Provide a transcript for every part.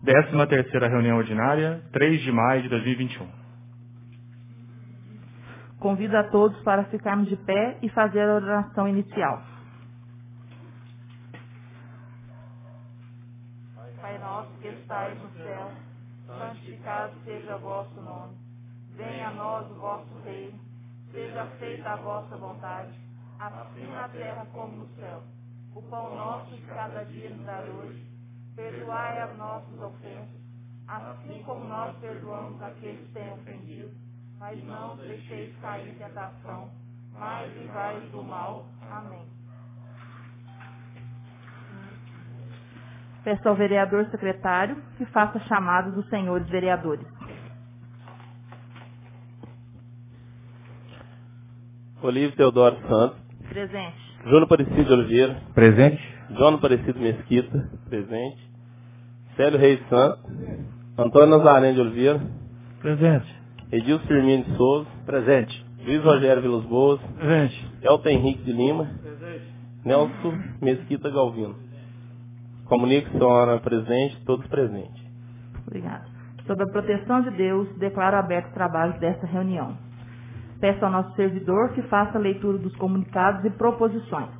13ª reunião ordinária, 3 de maio de 2021. Convido a todos para ficarmos de pé e fazer a oração inicial. Pai nosso que estais no céu, santificado seja o vosso nome. Venha a nós o vosso reino, seja feita a vossa vontade, assim na terra como no céu. O pão nosso de cada dia nos dai hoje. Perdoai as nossas ofensas, assim como nós perdoamos aqueles que têm ofendido. Mas não nos deixeis cair em tentação, mas livrai-nos do mal. Amém. Peço ao vereador secretário que faça a chamada dos senhores vereadores. Olívio Teodoro Santos. Presente. Júnior Aparecido de Oliveira. Presente. João Aparecido Mesquita. Presente. Célio Reis Santos. Antônio Nazareno de Oliveira. Presente. Edilson Firmino de Souza. Presente. Luiz Rogério Vilas Boas. Presente. Elton Henrique de Lima. Presente. Nelson Mesquita Galvino. Comunico que são presentes, todos presentes. Obrigada. Sob a proteção de Deus, declaro aberto o trabalho desta reunião. Peço ao nosso servidor que faça a leitura dos comunicados e proposições.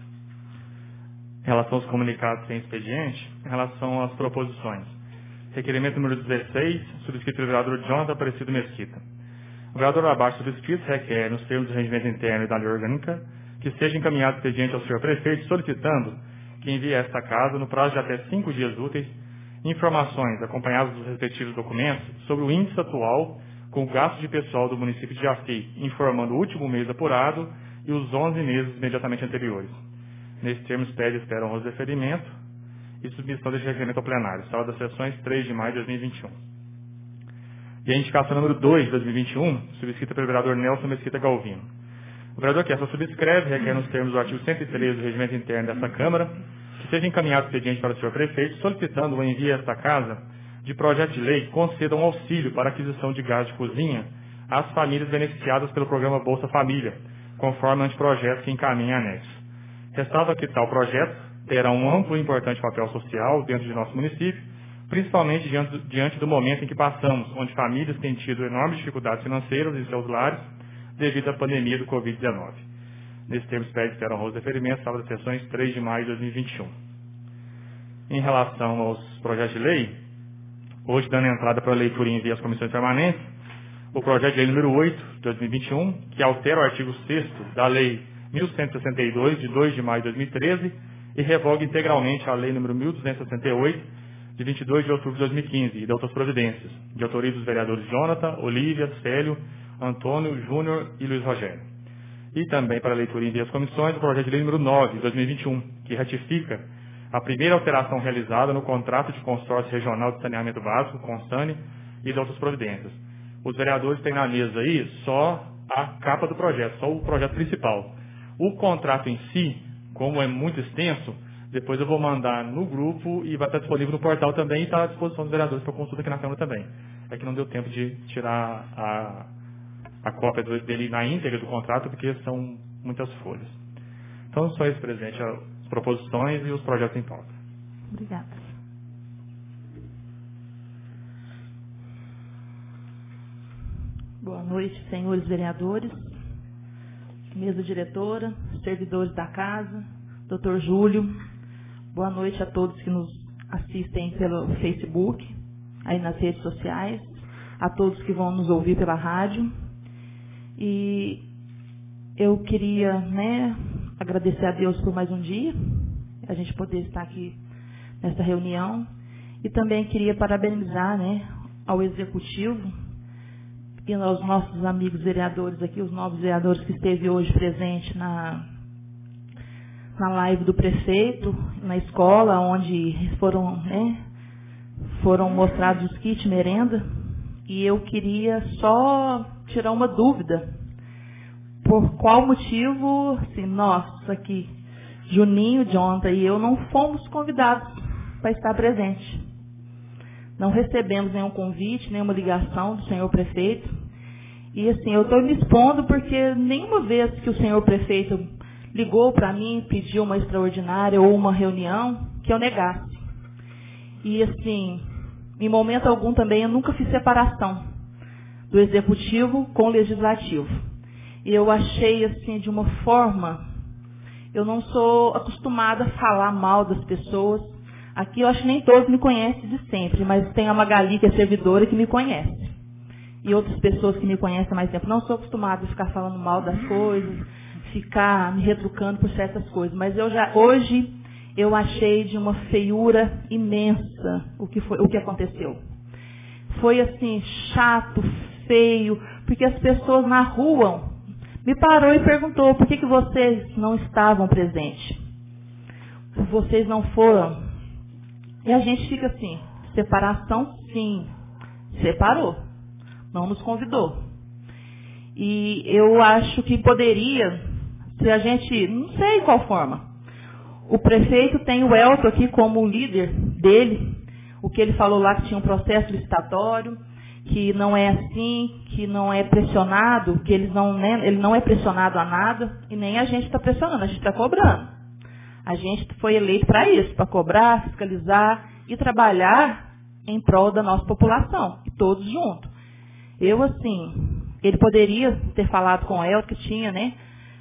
Em relação aos comunicados sem expediente, em relação às proposições. Requerimento número 16, subscrito pelo vereador Jonathan Aparecido Mesquita. O vereador abaixo subscrito requer, nos termos do regimento interno e da lei orgânica, que seja encaminhado expediente ao senhor prefeito solicitando que envie a esta casa, no prazo de até 5 dias úteis, informações acompanhadas dos respectivos documentos sobre o índice atual com o gasto de pessoal do município de Jaci, informando o último mês apurado e os 11 meses imediatamente anteriores. Nesses termos, pede e espera honroso deferimento e submissão deste requerimento ao plenário. Sala das sessões, 3 de maio de 2021. E a indicação número 2 de 2021, subscrita pelo vereador Nelson Mesquita Galvino. O vereador que essa subscreve requer nos termos do artigo 113 do regimento interno dessa Câmara que seja encaminhado expediente para o senhor prefeito solicitando o envio a esta casa de projeto de lei que conceda um auxílio para aquisição de gás de cozinha às famílias beneficiadas pelo programa Bolsa Família, conforme o anteprojeto que encaminha anexo. Ressalva que tal projeto terá um amplo e importante papel social dentro de nosso município, principalmente diante do momento em que passamos, onde famílias têm tido enormes dificuldades financeiras em seus lares devido à pandemia do Covid-19. Nesse termo, pede espera honroso deferimento, sala das sessões, 3 de maio de 2021. Em relação aos projetos de lei, hoje dando entrada para a leitura e envio às comissões permanentes, o projeto de lei número 8 de 2021, que altera o artigo 6º da Lei 1162, de 2 de maio de 2013, e revoga integralmente a Lei número 1268, de 22 de outubro de 2015, e de outras providências, de autoria dos vereadores Jonathan, Olívia, Célio, Antônio, Júnior e Luiz Rogério. E também para leitura e envio às comissões, o projeto de lei número 9 de 2021, que ratifica a primeira alteração realizada no contrato de consórcio regional de saneamento básico, CONSANE, e de outras providências. Os vereadores têm na mesa aí só a capa do projeto, só o projeto principal. O contrato em si, como é muito extenso, depois eu vou mandar no grupo e vai estar disponível no portal também e está à disposição dos vereadores para consulta aqui na Câmara também. É que não deu tempo de tirar a cópia dele na íntegra do contrato, porque são muitas folhas. Então, só esse presente, as proposições e os projetos em pauta. Obrigada. Boa noite, senhores vereadores, mesa diretora, servidores da casa, doutor Júlio. Boa noite a todos que nos assistem pelo Facebook, aí nas redes sociais, a todos que vão nos ouvir pela rádio. E eu queria, agradecer a Deus por mais um dia, a gente poder estar aqui nessa reunião. E também queria parabenizar, ao Executivo e aos nossos amigos vereadores aqui, os novos vereadores que esteve hoje presente na live do prefeito, na escola, onde foram mostrados os kits merenda. E eu queria só tirar uma dúvida. Por qual motivo, assim, nós aqui, Juninho, Jonathan e eu, não fomos convidados para estar presente. Não recebemos nenhum convite, nenhuma ligação do senhor prefeito. E assim, eu estou me expondo porque nenhuma vez que o senhor prefeito ligou para mim, pediu uma extraordinária ou uma reunião, que eu negasse. E assim, Em momento algum também eu nunca fiz separação do executivo com o legislativo. E eu achei assim de uma forma, eu não sou acostumada a falar mal das pessoas. Aqui eu acho que nem todos me conhecem de sempre, mas tem a Magali, que é servidora, que me conhece. E outras pessoas que me conhecem há mais tempo. Não sou acostumada a ficar falando mal das coisas, ficar me retrucando por certas coisas. Mas hoje eu achei de uma feiura imensa o que aconteceu. Foi assim, chato, feio, porque as pessoas na rua me parou e perguntou por que vocês não estavam presentes. Vocês não foram. E a gente fica assim, separação sim, separou, não nos convidou. E eu acho que poderia, se a gente, não sei qual forma, o prefeito tem o Elton aqui como líder dele, o que ele falou lá que tinha um processo licitatório, que não é assim, que não é pressionado, que ele não é pressionado a nada, e nem a gente está pressionando, a gente está cobrando. A gente foi eleito para isso, para cobrar, fiscalizar e trabalhar em prol da nossa população, e todos juntos. Eu, assim, ele poderia ter falado com o Elton que tinha, né,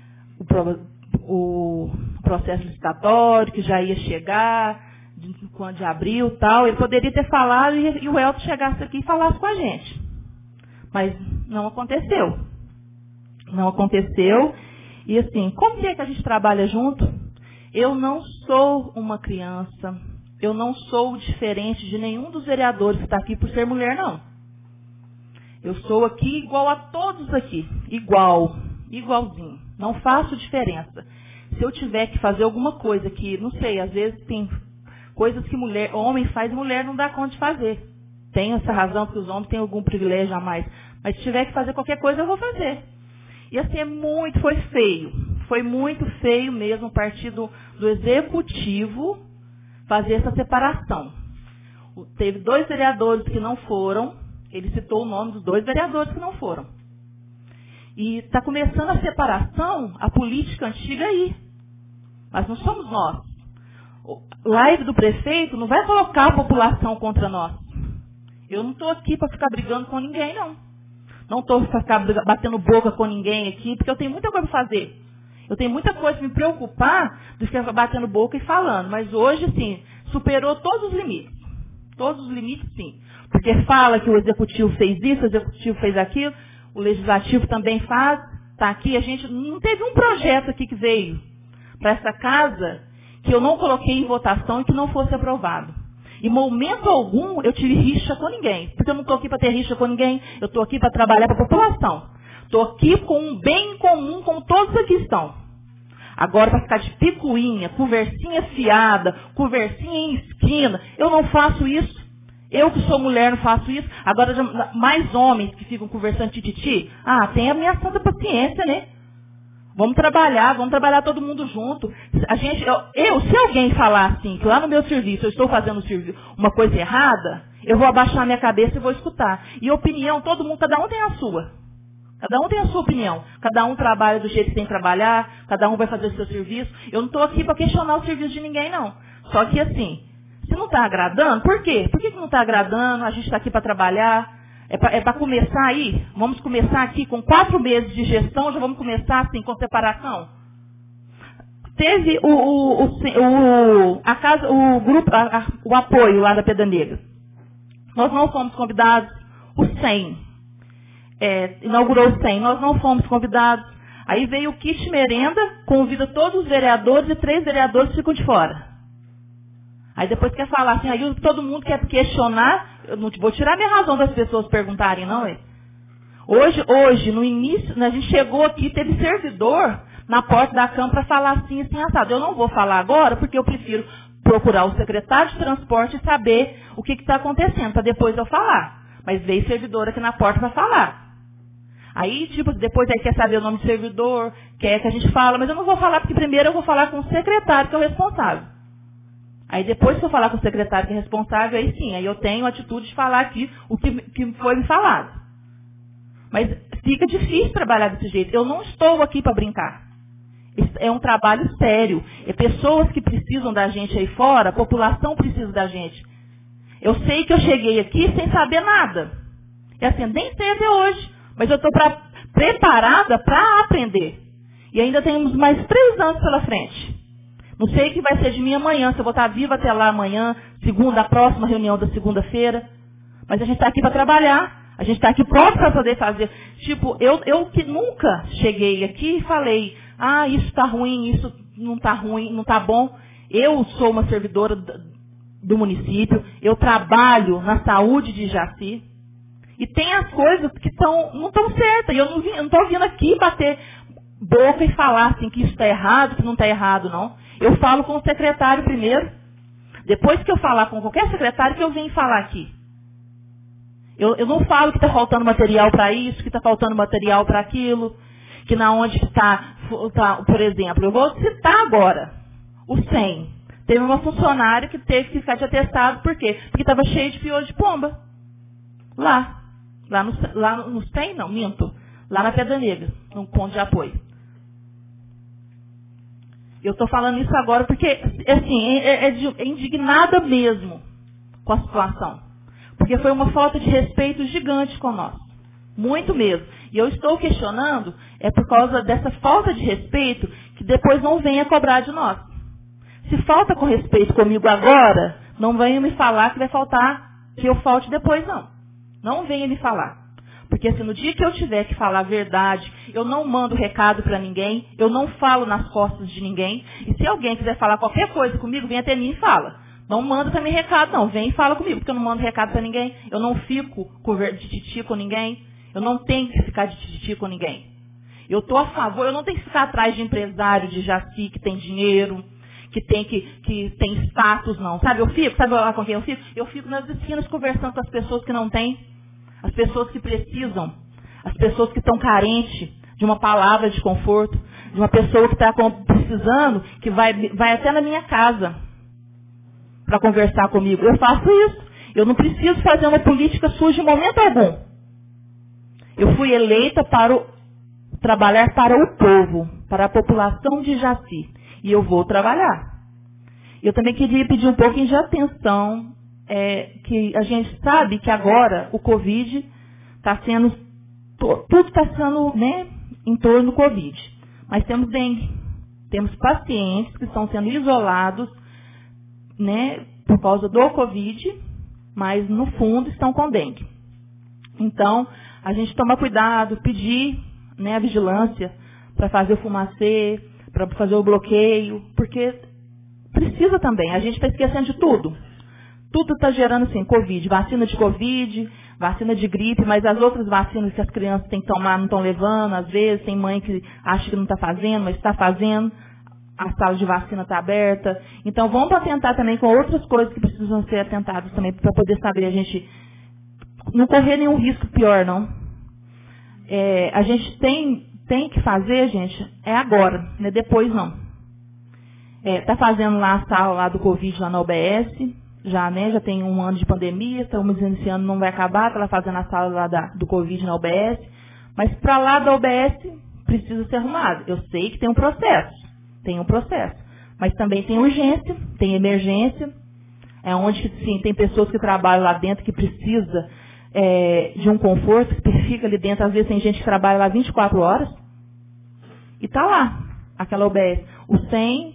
o processo licitatório, que já ia chegar, de abril e tal, ele poderia ter falado e o Elton chegasse aqui e falasse com a gente. Mas não aconteceu. Não aconteceu. E assim, como que é que a gente trabalha junto? Eu não sou uma criança, eu não sou diferente de nenhum dos vereadores que está aqui por ser mulher, não. Eu sou aqui igual a todos aqui, igualzinho. Não faço diferença. Se eu tiver que fazer alguma coisa que, não sei, às vezes tem coisas que homem faz, mulher não dá conta de fazer. Tenho essa razão, porque os homens têm algum privilégio a mais. Mas se tiver que fazer qualquer coisa, eu vou fazer. E assim, foi feio. Foi muito feio mesmo o partido do executivo fazer essa separação. Teve 2 vereadores que não foram, ele citou o nome dos 2 vereadores que não foram. E está começando a separação, a política antiga aí. Mas não somos nós. Live do prefeito não vai colocar a população contra nós. Eu não estou aqui para ficar brigando com ninguém, não. Não estou para ficar batendo boca com ninguém aqui, porque eu tenho muita coisa para fazer. Eu tenho muita coisa para me preocupar do que ficar batendo boca e falando. Mas hoje, sim, superou todos os limites. Todos os limites, sim. Porque fala que o executivo fez isso, o executivo fez aquilo, o legislativo também faz. Está aqui, a gente não teve um projeto aqui que veio para essa casa que eu não coloquei em votação e que não fosse aprovado. Em momento algum eu tive rixa com ninguém. Porque eu não estou aqui para ter rixa com ninguém, eu estou aqui para trabalhar para a população. Estou aqui com um bem comum, como todos aqui estão. Agora, para ficar de picuinha, conversinha fiada, conversinha em esquina, eu não faço isso. Eu que sou mulher não faço isso. Agora, mais homens que ficam conversando tititi, tem a minha santa paciência, né? Vamos trabalhar todo mundo junto. Se alguém falar assim, que lá no meu serviço eu estou fazendo uma coisa errada, eu vou abaixar minha cabeça e vou escutar. E opinião, todo mundo, cada um tem a sua. Cada um tem a sua opinião. Cada um trabalha do jeito que tem que trabalhar, cada um vai fazer o seu serviço. Eu não estou aqui para questionar o serviço de ninguém, não. Só que assim, se não está agradando, por quê? Por que não está agradando? A gente está aqui para trabalhar. É para começar aí? Vamos começar aqui com 4 meses de gestão, já vamos começar assim com separação? Teve o apoio lá da Pedra Negra. Nós não fomos convidados. O 100. Inaugurou o 100. Nós não fomos convidados. Aí veio o kit merenda, convida todos os vereadores e 3 vereadores ficam de fora. Aí depois quer falar assim, aí todo mundo quer questionar, eu não vou tirar minha razão das pessoas perguntarem, não é? Hoje, no início, a gente chegou aqui, teve servidor na porta da Câmara para falar assim, assado. Eu não vou falar agora, porque eu prefiro procurar o secretário de transporte e saber o que está acontecendo, para depois eu falar. Mas veio servidor aqui na porta para falar. Aí, depois aí quer saber o nome do servidor, quer que a gente fala, mas eu não vou falar, porque primeiro eu vou falar com o secretário, que é o responsável. Aí depois que eu falar com o secretário que é responsável, aí sim, aí eu tenho a atitude de falar aqui o que foi me falado. Mas fica difícil trabalhar desse jeito. Eu não estou aqui para brincar. É um trabalho sério. É pessoas que precisam da gente aí fora, a população precisa da gente. Eu sei que eu cheguei aqui sem saber nada. E assim, nem sei até hoje. Mas eu estou preparada para aprender. E ainda temos mais 3 anos pela frente. Não sei o que vai ser de mim amanhã, se eu vou estar viva até lá amanhã, a próxima reunião da segunda-feira. Mas a gente está aqui para trabalhar. A gente está aqui pronto para poder fazer. Tipo, eu que nunca cheguei aqui e falei, isso está ruim, isso não está ruim, não está bom. Eu sou uma servidora do município, eu trabalho na saúde de Jaci. E tem as coisas que não estão certas. E eu não estou vindo aqui bater boca e falar assim, que isso está errado, que não está errado, não. Eu falo com o secretário primeiro. Depois que eu falar com qualquer secretário, que eu venho falar aqui. Eu não falo que está faltando material para isso, que está faltando material para aquilo, que na onde está, por exemplo, eu vou citar agora o 100. Teve uma funcionária que teve que ficar de atestado, por quê? Porque estava cheio de piolho de pomba. Lá no 100, não, minto. Lá na Pedra Negra, no ponto de apoio. Eu estou falando isso agora porque, assim, é indignada mesmo com a situação. Porque foi uma falta de respeito gigante com nós. Muito mesmo. E eu estou questionando, por causa dessa falta de respeito, que depois não venha cobrar de nós. Se falta com respeito comigo agora, não venha me falar que vai faltar, que eu falte depois, não. Não venha me falar. Porque se no dia que eu tiver que falar a verdade, eu não mando recado para ninguém, eu não falo nas costas de ninguém. E se alguém quiser falar qualquer coisa comigo, vem até mim e fala. Não manda também recado, não. Vem e fala comigo, porque eu não mando recado para ninguém. Eu não fico de titi com ninguém. Eu não tenho que ficar de titi com ninguém. Eu estou a favor, eu não tenho que ficar atrás de empresário de Jaci que tem dinheiro, que tem status, não. Sabe lá com quem eu fico? Eu fico nas esquinas conversando com as pessoas que não têm, as pessoas que precisam, as pessoas que estão carentes de uma palavra de conforto, de uma pessoa que está precisando, que vai até na minha casa para conversar comigo. Eu faço isso. Eu não preciso fazer uma política suja em momento algum. Eu fui eleita para trabalhar para o povo, para a população de Jaci. E eu vou trabalhar. Eu também queria pedir um pouquinho de atenção, que a gente sabe que agora o Covid está sendo, tudo está sendo, em torno do Covid. Mas temos dengue. Temos pacientes que estão sendo isolados, por causa do Covid, mas no fundo estão com dengue. Então, a gente toma cuidado, pedir a vigilância para fazer o fumacê, para fazer o bloqueio, porque precisa também. A gente está esquecendo de tudo. Tudo está gerando, assim, Covid. Vacina de Covid, vacina de gripe, mas as outras vacinas que as crianças têm que tomar não estão levando. Às vezes tem mãe que acha que não está fazendo, mas está fazendo. A sala de vacina está aberta. Então, vamos atentar também com outras coisas que precisam ser atentadas também, para poder saber a gente não correr nenhum risco pior, não. A gente tem que fazer, gente, agora, não é depois, não. Está fazendo lá a sala lá do Covid, lá na UBS, já tem 1 ano de pandemia, estamos iniciando, não vai acabar, está fazendo a sala lá do Covid na UBS, mas para lá da UBS precisa ser arrumado. Eu sei que tem um processo, mas também tem urgência, tem emergência, onde sim, tem pessoas que trabalham lá dentro que precisa de um conforto, que fica ali dentro, às vezes tem gente que trabalha lá 24 horas, e está lá, aquela UBS. O 100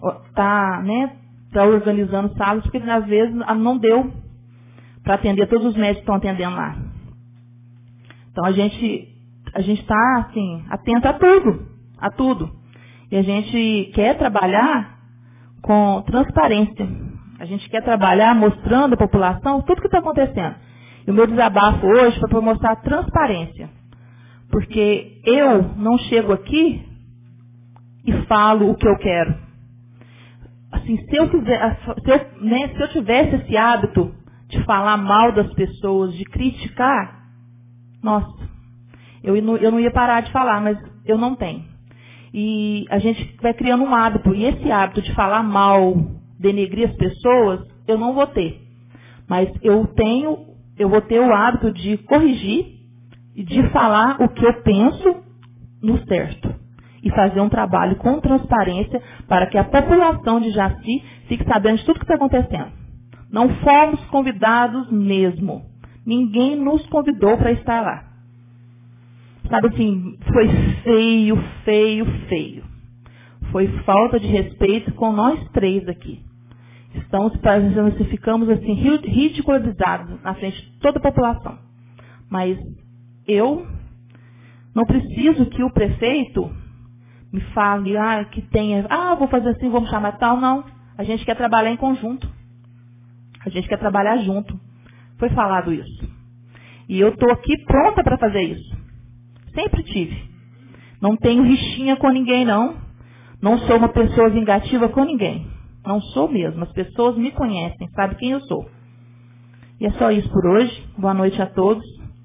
está organizando salas, porque às vezes não deu para atender todos os médicos que estão atendendo lá. Então a gente está assim, atento a tudo. E a gente quer trabalhar com transparência. A gente quer trabalhar mostrando à população tudo o que está acontecendo. E o meu desabafo hoje foi para mostrar transparência. Porque eu não chego aqui e falo o que eu quero. Assim, se eu tivesse esse hábito de falar mal das pessoas, de criticar, nossa, eu não ia parar de falar, mas eu não tenho. E a gente vai criando um hábito, e esse hábito de falar mal, denegrir as pessoas, eu não vou ter. Mas eu vou ter o hábito de corrigir e de falar o que eu penso no certo. E fazer um trabalho com transparência para que a população de Jaci fique sabendo de tudo que está acontecendo. Não fomos convidados mesmo. Ninguém nos convidou para estar lá. Sabe assim, foi feio, feio, feio. Foi falta de respeito com nós três aqui. Ficamos assim, ridicularizados na frente de toda a população. Mas eu não preciso que o prefeito me fale, que tenha, vou fazer assim, vamos chamar tal. Não, a gente quer trabalhar em conjunto. A gente quer trabalhar junto. Foi falado isso. E eu estou aqui pronta para fazer isso. Sempre tive. Não tenho rixinha com ninguém, não. Não sou uma pessoa vingativa com ninguém. Não sou mesmo. As pessoas me conhecem, sabem quem eu sou. E é só isso por hoje. Boa noite a todos.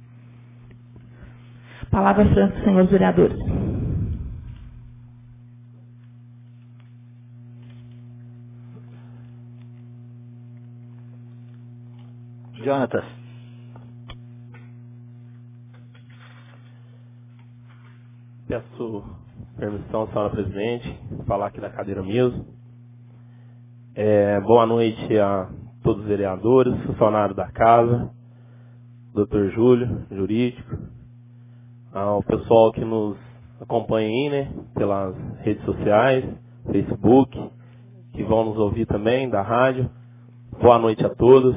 Palavra franca, senhores vereadores. Jonatas. Peço permissão, senhora presidente, falar aqui da cadeira mesmo. Boa noite a todos os vereadores, funcionários da casa, Dr. Júlio, jurídico, ao pessoal que nos acompanha aí, né, pelas redes sociais, Facebook, que vão nos ouvir também, da rádio. Boa noite a todos.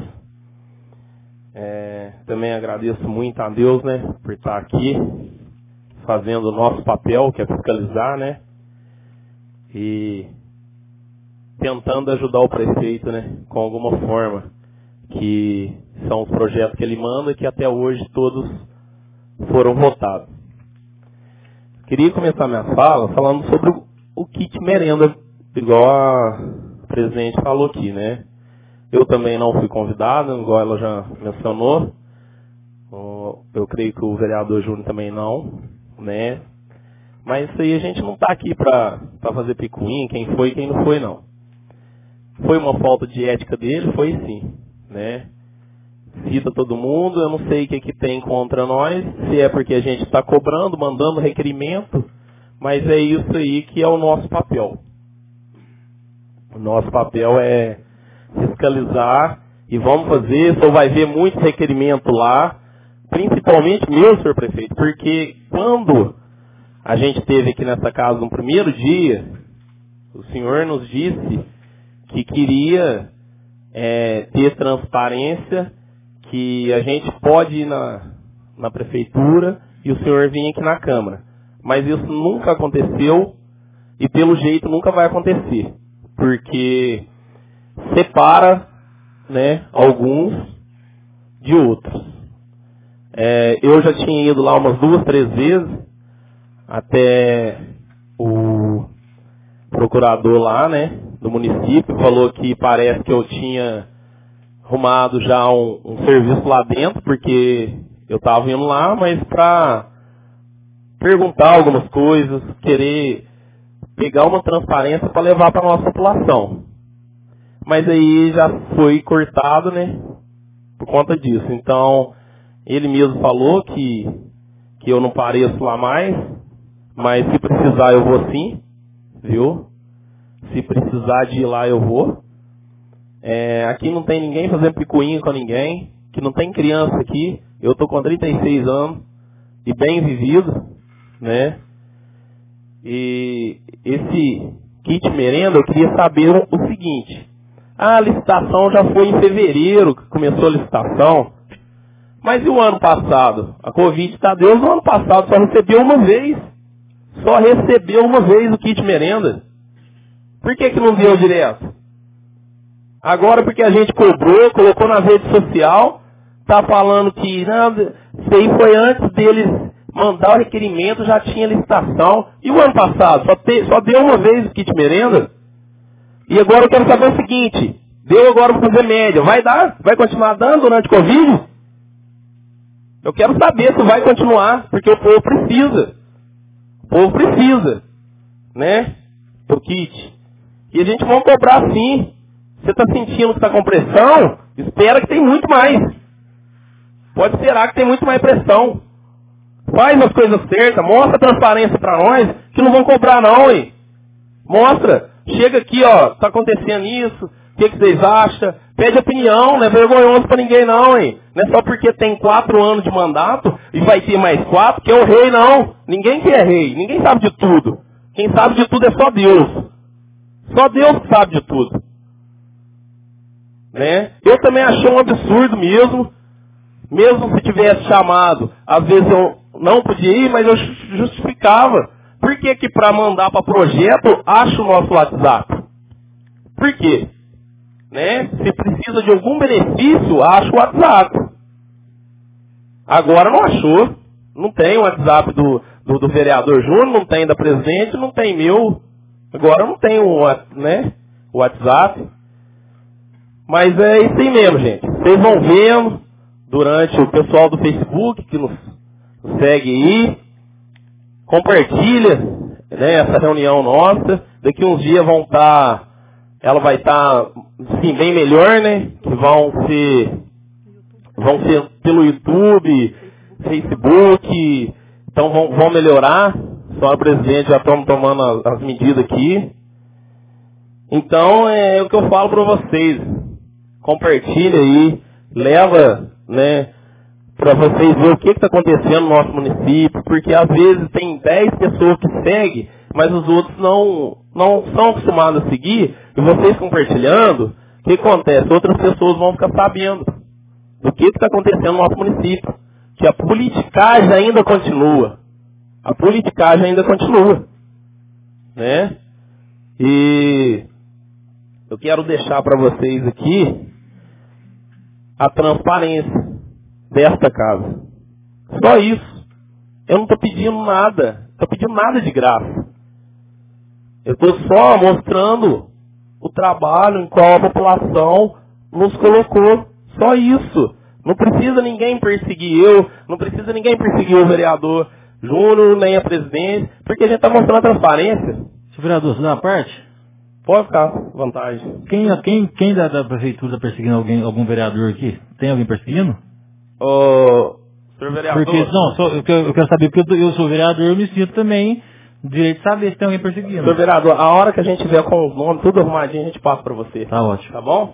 Também agradeço muito a Deus, né, por estar aqui, fazendo o nosso papel, que é fiscalizar, né, e tentando ajudar o prefeito, né, com alguma forma, que são os projetos que ele manda e que até hoje todos foram votados. Queria começar minha fala falando sobre o kit merenda, igual a presidente falou aqui, né. Eu também não fui convidado, igual ela já mencionou. Eu creio que o vereador Júnior também não, né. Mas isso aí a gente não está aqui para fazer picuinha, quem foi e quem não foi, não. Foi uma falta de ética dele? Foi sim, né. Cita todo mundo, eu não sei o que tem contra nós, se é porque a gente está cobrando, mandando requerimento, mas é isso aí que é o nosso papel. O nosso papel é fiscalizar e vamos fazer, só vai ver muito requerimento lá, principalmente meu, senhor prefeito, porque quando a gente esteve aqui nessa casa no primeiro dia, o senhor nos disse que queria ter transparência, que a gente pode ir na prefeitura e o senhor vinha aqui na Câmara. Mas isso nunca aconteceu e pelo jeito nunca vai acontecer, porque separa, né, alguns de outros. Eu já tinha ido lá umas 2, 3 vezes, até o procurador lá, né, do município falou que parece que eu tinha arrumado já um serviço lá dentro, porque eu estava indo lá, mas para perguntar algumas coisas, querer pegar uma transparência para levar para a nossa população. Mas aí já foi cortado, né, por conta disso. Então, ele mesmo falou que eu não pareço lá mais, mas se precisar eu vou sim, viu? Se precisar de ir lá eu vou. Aqui não tem ninguém fazendo picuinha com ninguém, que não tem criança aqui. Eu estou com 36 anos e bem vivido, né? E esse kit merenda, eu queria saber o seguinte. A licitação já foi em fevereiro que começou a licitação. Mas e o ano passado? A Covid tá Deus, no ano passado só recebeu uma vez. Só recebeu uma vez o kit merenda. Por que não deu direto? Agora porque a gente cobrou, colocou na rede social, tá falando que não, isso aí foi antes deles mandar o requerimento, já tinha licitação. E o ano passado? Só deu uma vez o kit merenda? E agora eu quero saber o seguinte, deu agora para fazer média, vai dar? Vai continuar dando durante o Covid? Eu quero saber se vai continuar, porque o povo precisa. O povo precisa, né, do kit. E a gente vai cobrar sim. Você está sentindo que está com pressão? Espera que tem muito mais. Pode esperar que tem muito mais pressão. Faz as coisas certas, mostra a transparência para nós, que não vão cobrar não, hein? Mostra. Chega aqui, ó, está acontecendo isso, o que vocês acham? Pede opinião, não é vergonhoso pra ninguém não, hein? Não é só porque tem 4 anos de mandato e vai ter mais 4 que é o rei, não. Ninguém que é rei, ninguém sabe de tudo. Quem sabe de tudo é só Deus. Só Deus que sabe de tudo. Né? Eu também achei um absurdo mesmo se tivesse chamado, às vezes eu não podia ir, mas eu justificava. Por que que para mandar para projeto, acha o nosso WhatsApp? Por quê? Né? Se precisa de algum benefício, acha o WhatsApp. Agora não achou. Não tem o WhatsApp do vereador Júnior, não tem da presidente, não tem meu. Agora não tem o WhatsApp. Mas é isso aí mesmo, gente. Vocês vão vendo durante o pessoal do Facebook que nos segue aí. Compartilha, né, essa reunião nossa. Daqui uns dias ela vai estar assim, bem melhor, né? Que vão ser pelo YouTube, Facebook. Então vão melhorar. Só a presidente já estamos tomando as medidas aqui. Então é o que eu falo para vocês. Compartilha aí, leva, né, para vocês verem o que está acontecendo no nosso município, porque às vezes tem 10 pessoas que seguem, mas os outros não são acostumados a seguir, e vocês compartilhando, o que acontece? Outras pessoas vão ficar sabendo do que está acontecendo no nosso município, que a politicagem ainda continua. A politicagem ainda continua, né? E eu quero deixar para vocês aqui a transparência desta casa. Só isso. Eu não estou pedindo nada. Estou pedindo nada de graça. Eu estou só mostrando o trabalho em qual a população nos colocou. Só isso. Não precisa ninguém perseguir eu. Não precisa ninguém perseguir o vereador Júnior, nem a presidente. Porque a gente está mostrando a transparência. Senhor vereador, você dá uma parte? Pode ficar à vontade. Quem da prefeitura está perseguindo algum vereador aqui? Tem alguém perseguindo? Senhor vereador. Porque, não, eu quero saber, porque eu sou vereador, eu me sinto também direito de saber se tem alguém perseguindo. Senhor vereador, a hora que a gente tiver com os nomes, tudo arrumadinho, a gente passa para você. Tá ótimo. Tá bom?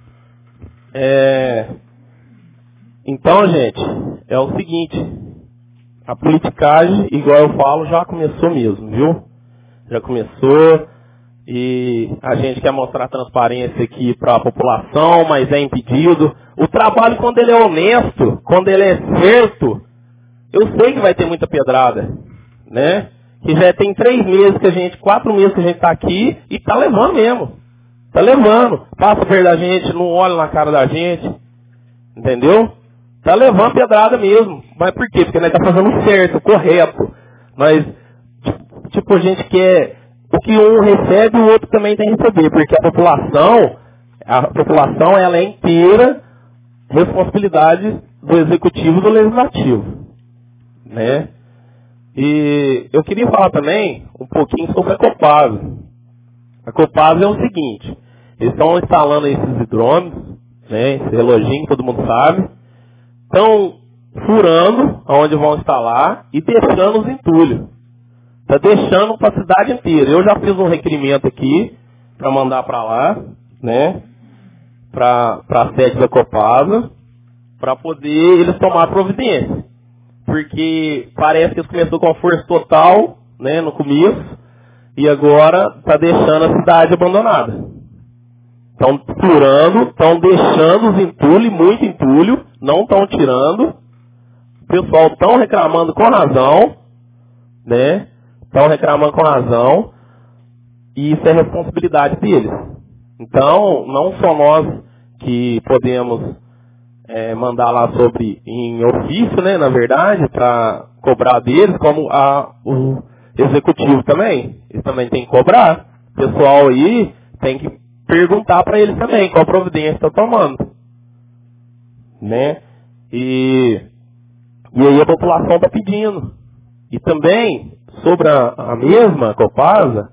Então, gente, é o seguinte. A politicagem, igual eu falo, já começou mesmo, viu? Já começou. E a gente quer mostrar transparência aqui para a população, mas é impedido. O trabalho, quando ele é honesto, quando ele é certo, eu sei que vai ter muita pedrada, né? Que já tem 4 meses que a gente está aqui e está levando mesmo. Está levando. Passa perto da gente, não olha na cara da gente. Entendeu? Está levando pedrada mesmo. Mas por quê? Porque nós está fazendo certo, correto. Mas, a gente quer... O que um recebe, o outro também tem que receber, porque a população ela é inteira responsabilidade do executivo e do legislativo, né? E eu queria falar também um pouquinho sobre a Copasa. A Copasa é o seguinte, eles estão instalando esses hidrômetros, né? Esse reloginho que todo mundo sabe, estão furando onde vão instalar e deixando os entulhos. Está deixando para a cidade inteira. Eu já fiz um requerimento aqui para mandar para lá, né? Para a sede da Copasa, para poder eles tomar providência. Porque parece que eles começaram com a força total, né, no começo, e agora está deixando a cidade abandonada. Estão furando, estão deixando os entulhos, muito entulho, não estão tirando. O pessoal estão reclamando com razão, né? Estão reclamando com razão, e isso é responsabilidade deles. Então, não só nós que podemos mandar lá sobre em ofício, né, na verdade, para cobrar deles, como o executivo também. Eles também tem que cobrar. O pessoal aí tem que perguntar para eles também qual providência está tomando. Né? E aí a população está pedindo. E também... Sobre a mesma Copasa,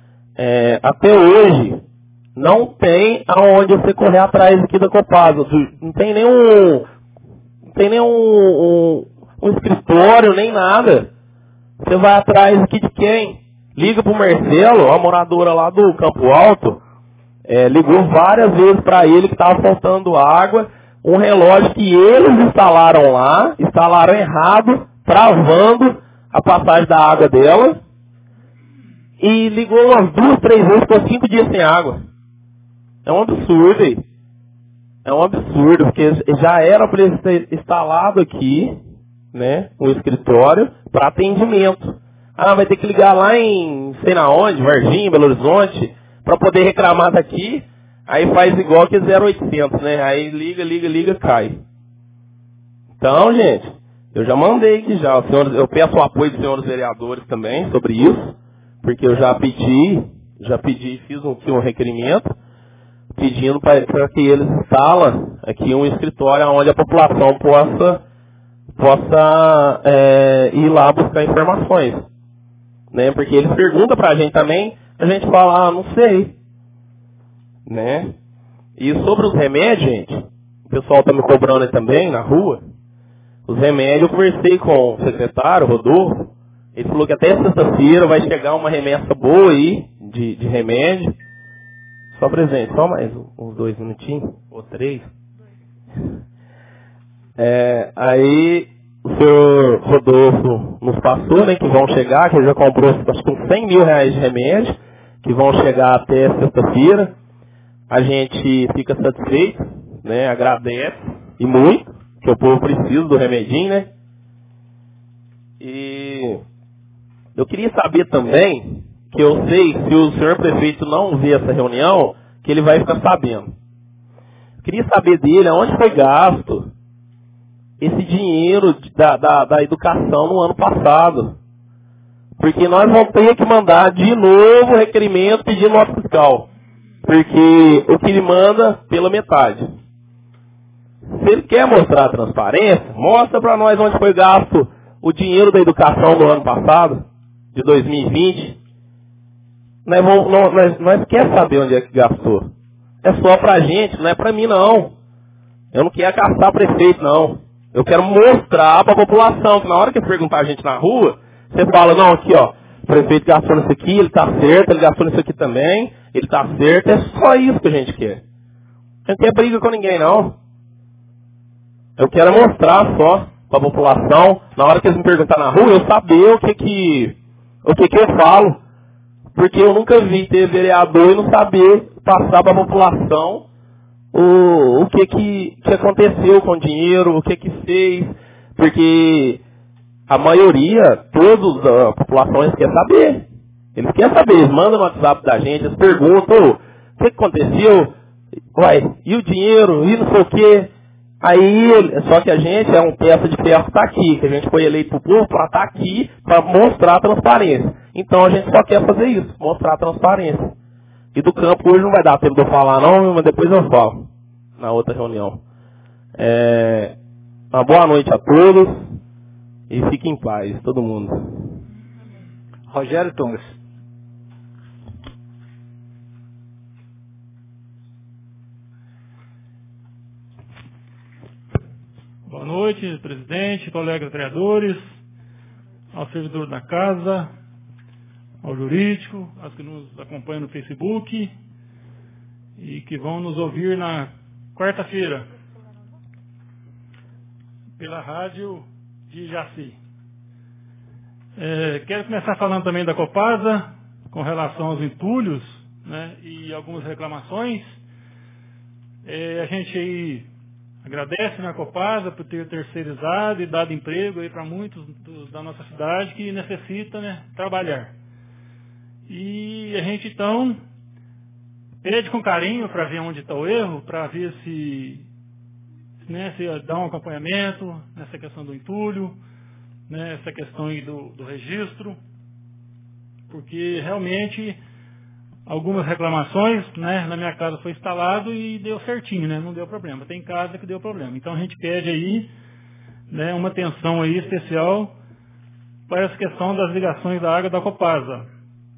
até hoje, não tem aonde você correr atrás aqui da Copasa. Não tem nenhum escritório, nem nada. Você vai atrás aqui de quem? Liga pro Marcelo, a moradora lá do Campo Alto. ligou várias vezes para ele que estava faltando água, um relógio que eles instalaram lá, instalaram errado, travando a passagem da água dela, e ligou umas 2, 3 vezes, ficou 5 dias sem água. É um absurdo, hein? É um absurdo, porque já era para ele ter instalado aqui, né, um escritório para atendimento. Ah, vai ter que ligar lá em, sei na onde, Varginha, Belo Horizonte, para poder reclamar daqui. Aí faz igual que 0800, né? Aí liga, cai. Então, gente, eu já mandei aqui já. Eu peço o apoio dos senhores vereadores também sobre isso, porque eu já pedi, fiz um requerimento, pedindo para que eles instalem aqui um escritório onde a população possa ir lá buscar informações. Né? Porque eles perguntam para a gente também, a gente fala, não sei. Né? E sobre os remédios, gente, o pessoal está me cobrando aí também na rua. Os remédios, eu conversei com o secretário, Rodolfo, ele falou que até sexta-feira vai chegar uma remessa boa aí de remédio. Só presente, só mais uns 2 minutinhos, ou 3. Aí o senhor Rodolfo nos passou, né, que vão chegar, que ele já comprou acho que uns 100 mil reais de remédio, que vão chegar até sexta-feira. A gente fica satisfeito, né, agradece, e muito, que o povo precisa do remedinho, né. E eu queria saber também, que eu sei, se o senhor prefeito não ver essa reunião, que ele vai ficar sabendo. Eu queria saber dele aonde foi gasto esse dinheiro da educação no ano passado. Porque nós vamos ter que mandar de novo o requerimento pedindo nota fiscal. Porque o que ele manda pela metade. Se ele quer mostrar a transparência, mostra para nós onde foi gasto o dinheiro da educação no ano passado, de 2020. Nós quer saber onde é que gastou. É só pra gente, não é pra mim não. Eu não quero caçar prefeito não. Eu quero mostrar pra população, que na hora que perguntar a gente na rua, você fala, não, aqui ó, o prefeito gastou nisso aqui, ele tá certo, ele gastou nisso aqui também, ele tá certo, é só isso que a gente quer. A gente não quer briga com ninguém não. Eu quero mostrar só pra população, na hora que eles me perguntar na rua, eu saber o que eu falo. Porque eu nunca vi ter vereador e não saber passar para a população o que aconteceu com o dinheiro, o que fez. Porque a maioria, todos a população, eles querem saber. Eles querem saber, eles mandam no WhatsApp da gente, eles perguntam, o que aconteceu? Uai, e o dinheiro? E não sei o quê? Aí, só que a gente é um peça de ferro que está aqui, que a gente foi eleito para o povo para estar aqui, para mostrar a transparência. Então a gente só quer fazer isso, mostrar a transparência. E do campo hoje não vai dar tempo de eu falar não, mas depois eu falo, na outra reunião. Uma boa noite a todos e fiquem em paz, todo mundo. Rogério Tungas. Boa noite, presidente, colegas vereadores, aos servidores da casa, ao jurídico, aos que nos acompanham no Facebook e que vão nos ouvir na quarta-feira pela rádio de Jaci. Quero começar falando também da Copasa, com relação aos entulhos, né, e algumas reclamações. A gente aí agradece na Copasa por ter terceirizado e dado emprego aí para muitos da nossa cidade que necessita, né, trabalhar. E a gente então pede com carinho para ver onde está o erro, para ver se dá um acompanhamento nessa questão do entulho, né, essa questão aí do registro, porque realmente algumas reclamações, né, na minha casa foi instalado e deu certinho, né, não deu problema. Tem casa que deu problema. Então a gente pede aí, né, uma atenção aí especial para essa questão das ligações da água da Copasa.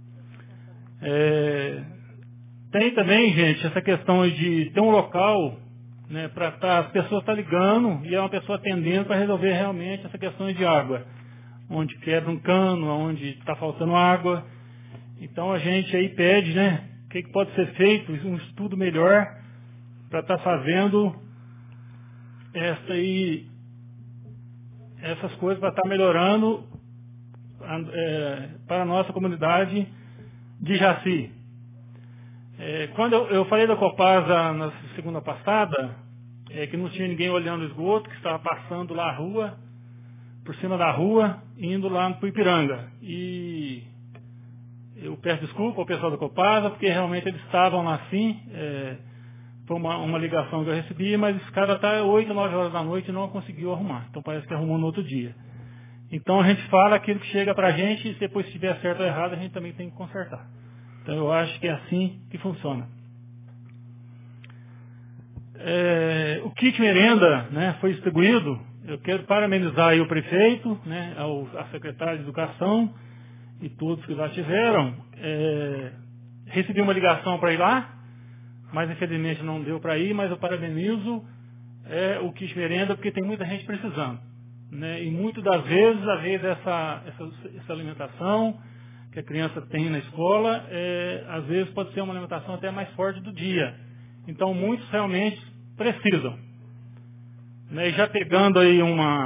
Tem também, gente, essa questão de ter um local, né, para as pessoas estar ligando e é uma pessoa atendendo para resolver realmente essa questão de água, onde quebra um cano, onde está faltando água. Então a gente aí pede, né, que pode ser feito, um estudo melhor para estar fazendo essas coisas, para estar melhorando para a nossa comunidade de Jaci. Quando eu falei da Copasa na segunda passada, que não tinha ninguém olhando o esgoto, que estava passando lá a rua, por cima da rua, indo lá para o Ipiranga. E eu peço desculpa ao pessoal da Copasa, porque realmente eles estavam lá assim, foi uma ligação que eu recebi, mas esse cara está 8, 9 horas da noite e não conseguiu arrumar. Então parece que arrumou no outro dia. Então a gente fala aquilo que chega para a gente, e depois se estiver certo ou errado, a gente também tem que consertar. Então eu acho que é assim que funciona. O kit merenda, né, foi distribuído. Eu quero parabenizar aí o prefeito, né, a secretária de Educação e todos que lá tiveram. Recebi uma ligação para ir lá, mas infelizmente não deu para ir, mas eu parabenizo o kit merenda, porque tem muita gente precisando. Né, e muitas das vezes, essa alimentação que a criança tem na escola, às vezes pode ser uma alimentação até mais forte do dia. Então muitos realmente precisam. Né, e já pegando aí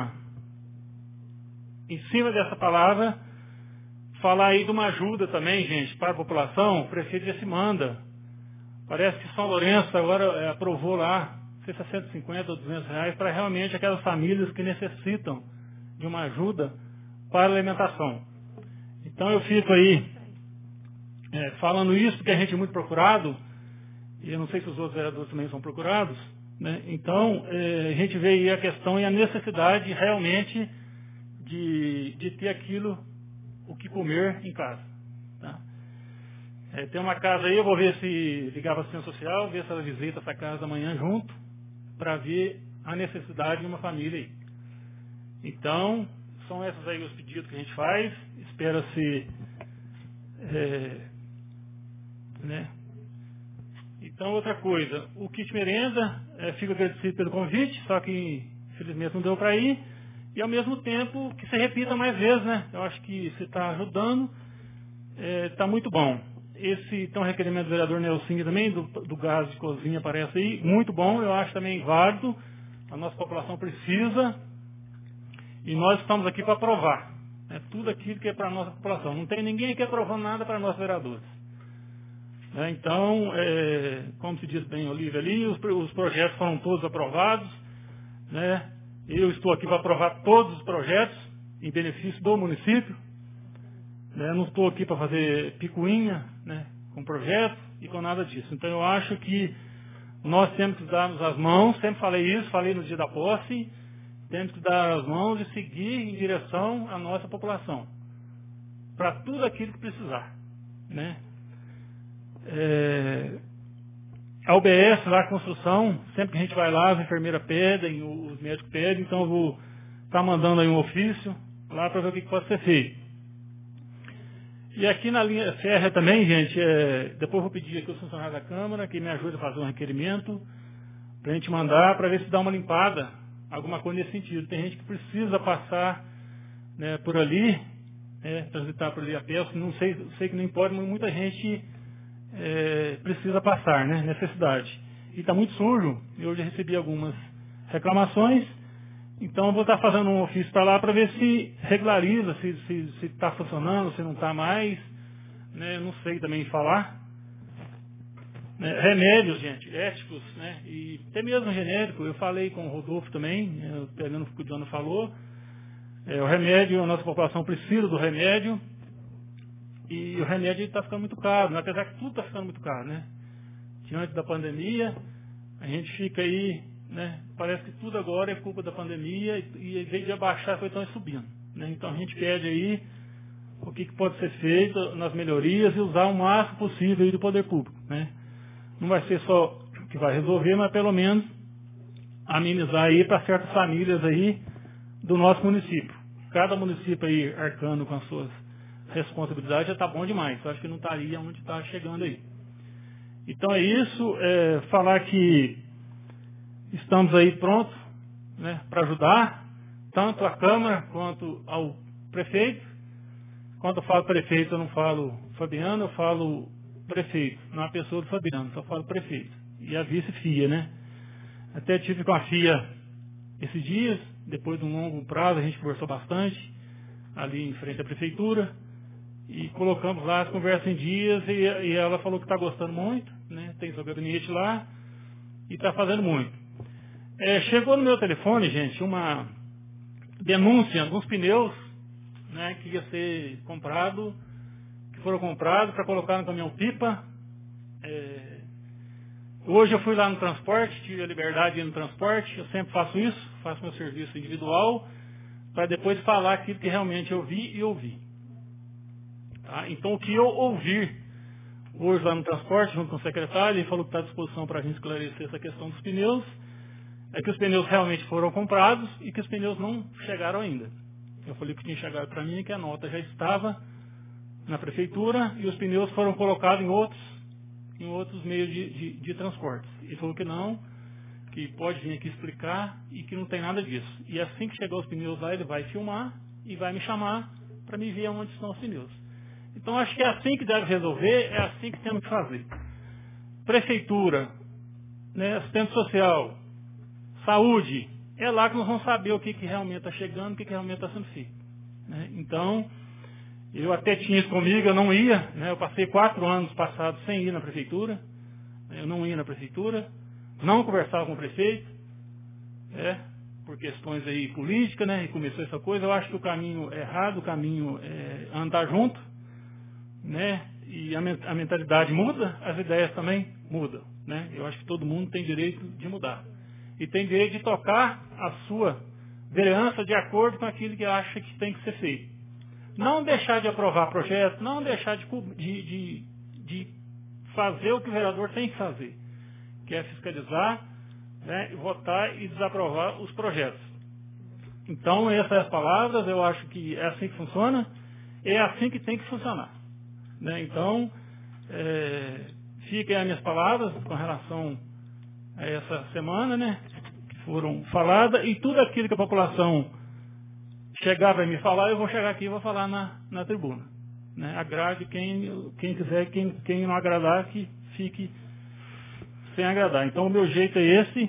em cima dessa palavra, falar aí de uma ajuda também, gente, para a população. O prefeito já se manda. Parece que São Lourenço agora aprovou lá, não sei se é 150 ou 200 reais, para realmente aquelas famílias que necessitam de uma ajuda para a alimentação. Então eu fico aí falando isso, porque a gente é muito procurado, e eu não sei se os outros vereadores também são procurados, né? Então a gente vê aí a questão e a necessidade realmente de ter aquilo, o que comer em casa. Tá? Tem uma casa aí, eu vou ver se ligar para a assistência social, ver se ela visita essa casa amanhã junto, para ver a necessidade de uma família aí. Então, são esses aí os pedidos que a gente faz. Espera-se, né? Então, outra coisa, o kit merenda, fico agradecido pelo convite, só que infelizmente não deu para ir, e ao mesmo tempo que se repita mais vezes, né? Eu acho que você está ajudando, está muito bom. Esse tem um requerimento do vereador Nelson também, do gás de cozinha, aparece aí, muito bom, eu acho também válido, a nossa população precisa, e nós estamos aqui para aprovar. Tudo aquilo que é para a nossa população. Não tem ninguém aqui aprovando nada para nós vereadores. Então, como se diz bem, Olívia, ali, os projetos foram todos aprovados. Né? Eu estou aqui para aprovar todos os projetos em benefício do município. Né? Não estou aqui para fazer picuinha, né, com projeto e com nada disso. Então, eu acho que nós temos que darmos as mãos, sempre falei isso, falei no dia da posse, temos que dar as mãos e seguir em direção à nossa população, para tudo aquilo que precisar. Né? A UBS, lá a construção, sempre que a gente vai lá, as enfermeiras pedem, os médicos pedem, então eu vou estar mandando aí um ofício lá para ver o que pode ser feito. E aqui na linha férrea também, gente, depois eu vou pedir aqui ao funcionário da Câmara que me ajude a fazer um requerimento para a gente mandar, para ver se dá uma limpada, alguma coisa nesse sentido. Tem gente que precisa passar, né, por ali, transitar por ali a pé, não sei que não pode, mas muita gente precisa passar, né, necessidade. E está muito sujo, eu já recebi algumas reclamações, então eu vou estar fazendo um ofício para lá para ver se regulariza, se está funcionando, se não está mais, né, não sei também falar. Remédios, gente, éticos, né, e até mesmo genérico, eu falei com o Rodolfo também, pegando o que o Jono falou, o remédio, a nossa população precisa do remédio, e o remédio está ficando muito caro, né? Apesar que tudo está ficando muito caro, né? Diante da pandemia, a gente fica aí, né? Parece que tudo agora é culpa da pandemia e em vez de abaixar, foi tão subindo. Né? Então a gente pede aí o que pode ser feito nas melhorias e usar o máximo possível aí do poder público. Né? Não vai ser só o que vai resolver, mas pelo menos amenizar aí para certas famílias aí do nosso município. Cada município aí arcando com as suas responsabilidade já está bom demais. Eu acho que não estaria onde está chegando aí. Então é isso. Falar que estamos aí prontos, né, para ajudar tanto a Câmara quanto ao prefeito. Quando eu falo prefeito, eu não falo Fabiano, eu falo prefeito, não a pessoa do Fabiano, só falo prefeito. E a vice-FIA, né? Até tive com a FIA esses dias, depois de um longo prazo, a gente conversou bastante, ali em frente à prefeitura, e colocamos lá as conversas em dias, e ela falou que está gostando muito, né? Tem seu gabinete lá, e está fazendo muito. Chegou no meu telefone, gente, uma denúncia, alguns pneus, né, que ia ser comprado, que foram comprados para colocar no caminhão-pipa. Hoje eu fui lá no transporte, tive a liberdade de ir no transporte, eu sempre faço isso, faço meu serviço individual, para depois falar aquilo que realmente eu vi e ouvi. Tá? Então o que eu ouvir hoje lá no transporte, junto com o secretário, ele falou que está à disposição para a gente esclarecer essa questão dos pneus, é que os pneus realmente foram comprados e que os pneus não chegaram ainda. Eu falei que tinha chegado para mim, que a nota já estava na prefeitura e os pneus foram colocados em outros meios de transporte. Ele falou que não, que pode vir aqui explicar e que não tem nada disso. E assim que chegar os pneus lá, ele vai filmar e vai me chamar para me ver onde estão os pneus. Então acho que é assim que deve resolver, é assim que temos que fazer. Prefeitura, né, assistente social, saúde, é lá que nós vamos saber o que realmente está chegando, o que realmente está sendo feito. Né? Então, eu até tinha isso comigo, eu não ia, né? Eu passei 4 anos passados sem ir na prefeitura, eu não ia na prefeitura, não conversava com o prefeito, por questões aí políticas, né? E começou essa coisa. Eu acho que o caminho é errado, o caminho é andar junto, né? E a mentalidade muda, as ideias também mudam, né? Eu acho que todo mundo tem direito de mudar. E tem direito de tocar a sua vereança de acordo com aquilo que acha que tem que ser feito. Não deixar de aprovar projetos, não deixar de fazer o que o vereador tem que fazer, que é fiscalizar, né, votar e desaprovar os projetos. Então, essas são as palavras, eu acho que é assim que funciona, é assim que tem que funcionar. Né? Então, fiquem as minhas palavras com relação a essa semana, né, que foram faladas, e tudo aquilo que a população chegar para me falar, eu vou chegar aqui e vou falar na tribuna. Né? Agrade quem quiser, quem não agradar, que fique sem agradar. Então o meu jeito é esse,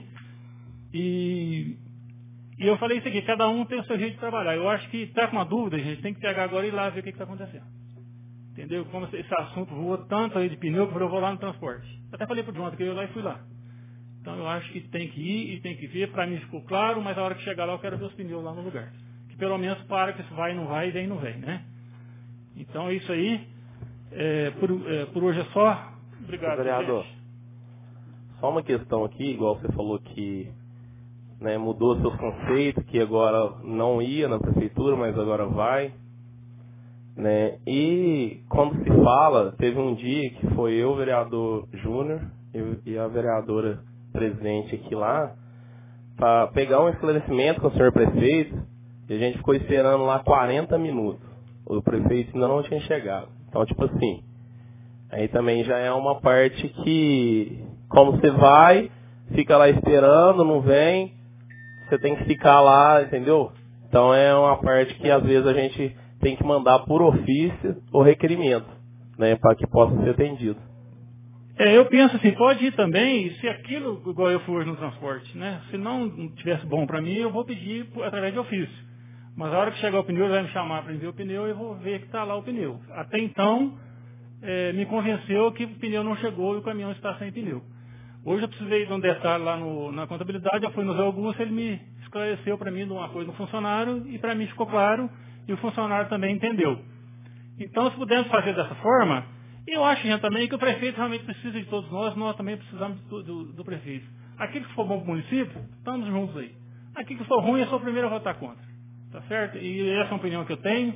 e eu falei isso aqui, cada um tem o seu jeito de trabalhar. Eu acho que está com uma dúvida, gente, tem que pegar agora e ir lá ver o que está acontecendo. Entendeu? Como esse assunto voou tanto aí de pneu, que eu vou lá no transporte. Até falei para o Jonathan que eu ia lá e fui lá. Então eu acho que tem que ir e tem que ver, para mim ficou claro, mas a hora que chegar lá eu quero ver os pneus lá no lugar. Que pelo menos para que isso vai e não vai, vem e não vem, né? Então é isso aí. Por hoje é só. Obrigado, vereador. Gente. Só uma questão aqui, igual você falou que, né, mudou seus conceitos, que agora não ia na prefeitura, mas agora vai. Né? E quando se fala, teve um dia que foi eu, o vereador Júnior, e a vereadora presente aqui lá, para pegar um esclarecimento com o senhor prefeito, e a gente ficou esperando lá 40 minutos. O prefeito ainda não tinha chegado. Então, tipo assim, aí também já é uma parte que, como você vai, fica lá esperando, não vem, você tem que ficar lá, entendeu? Então é uma parte que às vezes a gente tem que mandar por ofício ou requerimento, né, para que possa ser atendido. Eu penso assim, pode ir também, se aquilo, igual eu fui hoje no transporte, né? Se não tivesse bom para mim, eu vou pedir através de ofício. Mas a hora que chegar o pneu, ele vai me chamar para ver o pneu e eu vou ver que está lá o pneu. Até então, me convenceu que o pneu não chegou e o caminhão está sem pneu. Hoje eu precisei de um detalhe lá na contabilidade, eu fui no Zé Augusto, ele me esclareceu para mim de uma coisa do funcionário e para mim ficou claro e o funcionário também entendeu. Então, se pudermos fazer dessa forma, eu acho gente, também que o prefeito realmente precisa de todos nós também precisamos do prefeito. Aquilo que for bom para o município, estamos juntos aí. Aquilo que for ruim, eu sou o primeiro a votar contra. Tá certo? E essa é a opinião que eu tenho.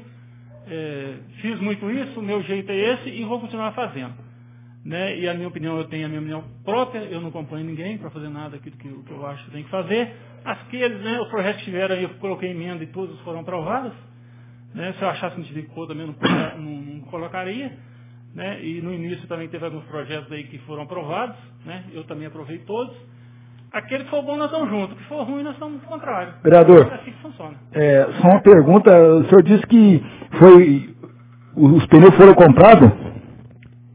Fiz muito isso, o meu jeito é esse e vou continuar fazendo. Né? E a minha opinião, eu tenho a minha opinião própria, eu não acompanho ninguém para fazer nada daquilo que eu acho que tem que fazer. Aqueles, né, os projetos que tiveram aí, eu coloquei emenda e todos foram aprovados. Né? Se eu achasse que não tivesse que pôr, também não colocaria. Né? E no início também teve alguns projetos aí que foram aprovados. Né? Eu também aprovei todos. Aquele que for bom, nós estamos juntos. O que for ruim, nós estamos no contrário. Vereador, é assim que funciona. Só uma pergunta. O senhor disse que os pneus foram comprados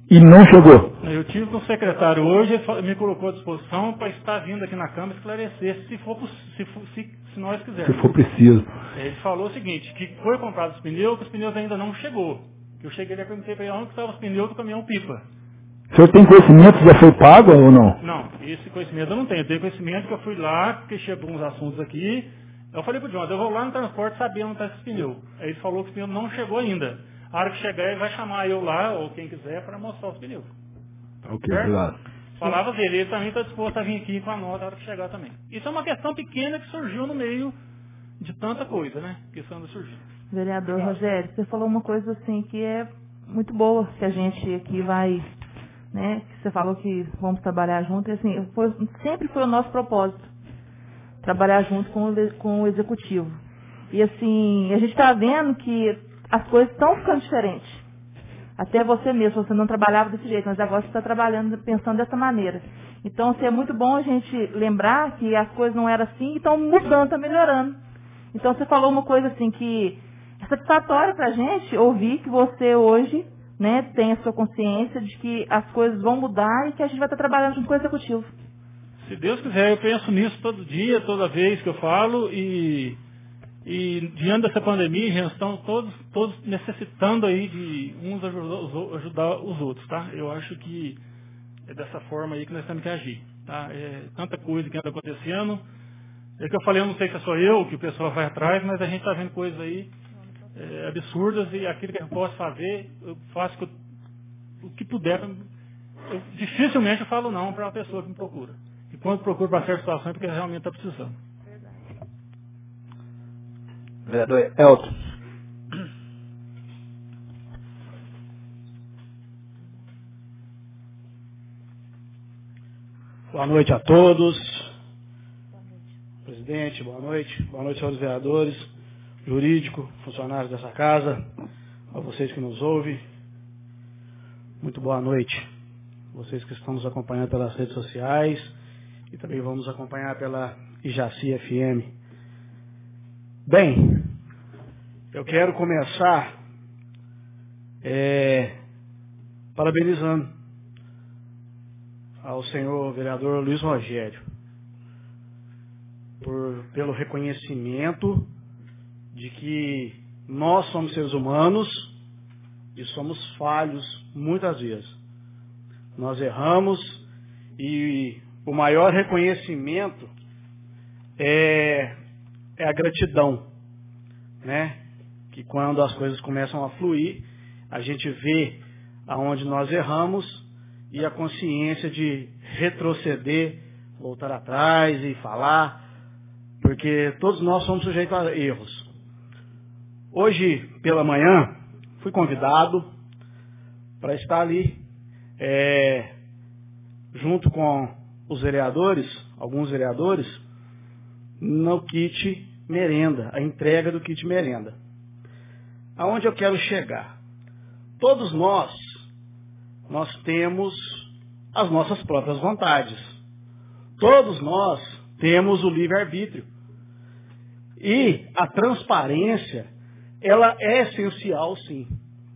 e não chegou. Eu tive com o secretário hoje, ele me colocou à disposição para estar vindo aqui na Câmara esclarecer, se nós quisermos. Se for preciso. Ele falou o seguinte, que foi comprado os pneus ainda não chegou. Eu cheguei e perguntei para ele onde estavam os pneus do caminhão-pipa. O senhor tem conhecimento se já foi pago ou não? Não, esse conhecimento eu não tenho. Eu tenho conhecimento que eu fui lá, porque chegou uns assuntos aqui. Eu falei para o Jonathan, eu vou lá no transporte saber onde está esse pneu. Aí ele falou que o pneu não chegou ainda. A hora que chegar, ele vai chamar eu lá, ou quem quiser, para mostrar os pneus. Ok, obrigado. Palavras dele, ele também está disposto a vir aqui com a nota na hora que chegar também. Isso é uma questão pequena que surgiu no meio de tanta coisa, né? Que isso anda surgindo. Vereador Rogério, você falou uma coisa assim que é muito boa, que a gente aqui vai, né? Que você falou que vamos trabalhar junto, e assim, sempre foi o nosso propósito, trabalhar junto com o executivo. E assim, a gente está vendo que as coisas estão ficando diferentes. Até você mesmo, você não trabalhava desse jeito, mas agora você está trabalhando, pensando dessa maneira. Então, assim, é muito bom a gente lembrar que as coisas não eram assim e estão mudando, estão melhorando. Então, você falou uma coisa assim que é satisfatória para a gente ouvir que você hoje, né, tem a sua consciência de que as coisas vão mudar e que a gente vai estar trabalhando junto com o executivo. Se Deus quiser, eu penso nisso todo dia, toda vez que eu falo e diante dessa pandemia, já estão todos necessitando aí de uns ajudar os outros, tá? Eu acho que é dessa forma aí que nós temos que agir, tá? É tanta coisa que anda acontecendo. É que eu falei, eu não sei se é só eu que o pessoal vai atrás, mas a gente está vendo coisas aí absurdas e aquilo que eu posso fazer, eu faço o que puder. Dificilmente eu falo não para uma pessoa que me procura. E quando procura para certa situação é porque realmente está precisando. Vereador Elton. Boa noite a todos. Presidente, boa noite. Boa noite, senhores vereadores, jurídico, funcionários dessa casa, a vocês que nos ouvem. Muito boa noite. Vocês que estão nos acompanhando pelas redes sociais e também vão nos acompanhar pela Ijaci FM. Bem, eu quero começar parabenizando ao senhor vereador Luiz Rogério pelo reconhecimento de que nós somos seres humanos e somos falhos muitas vezes. Nós erramos e o maior reconhecimento é a gratidão, né? Que quando as coisas começam a fluir, a gente vê aonde nós erramos e a consciência de retroceder, voltar atrás e falar, porque todos nós somos sujeitos a erros. Hoje, pela manhã, fui convidado para estar ali, junto com os vereadores, alguns vereadores, no kit merenda, a entrega do kit merenda. Aonde eu quero chegar? Todos nós temos as nossas próprias vontades. Todos nós temos o livre-arbítrio. E a transparência, ela é essencial, sim.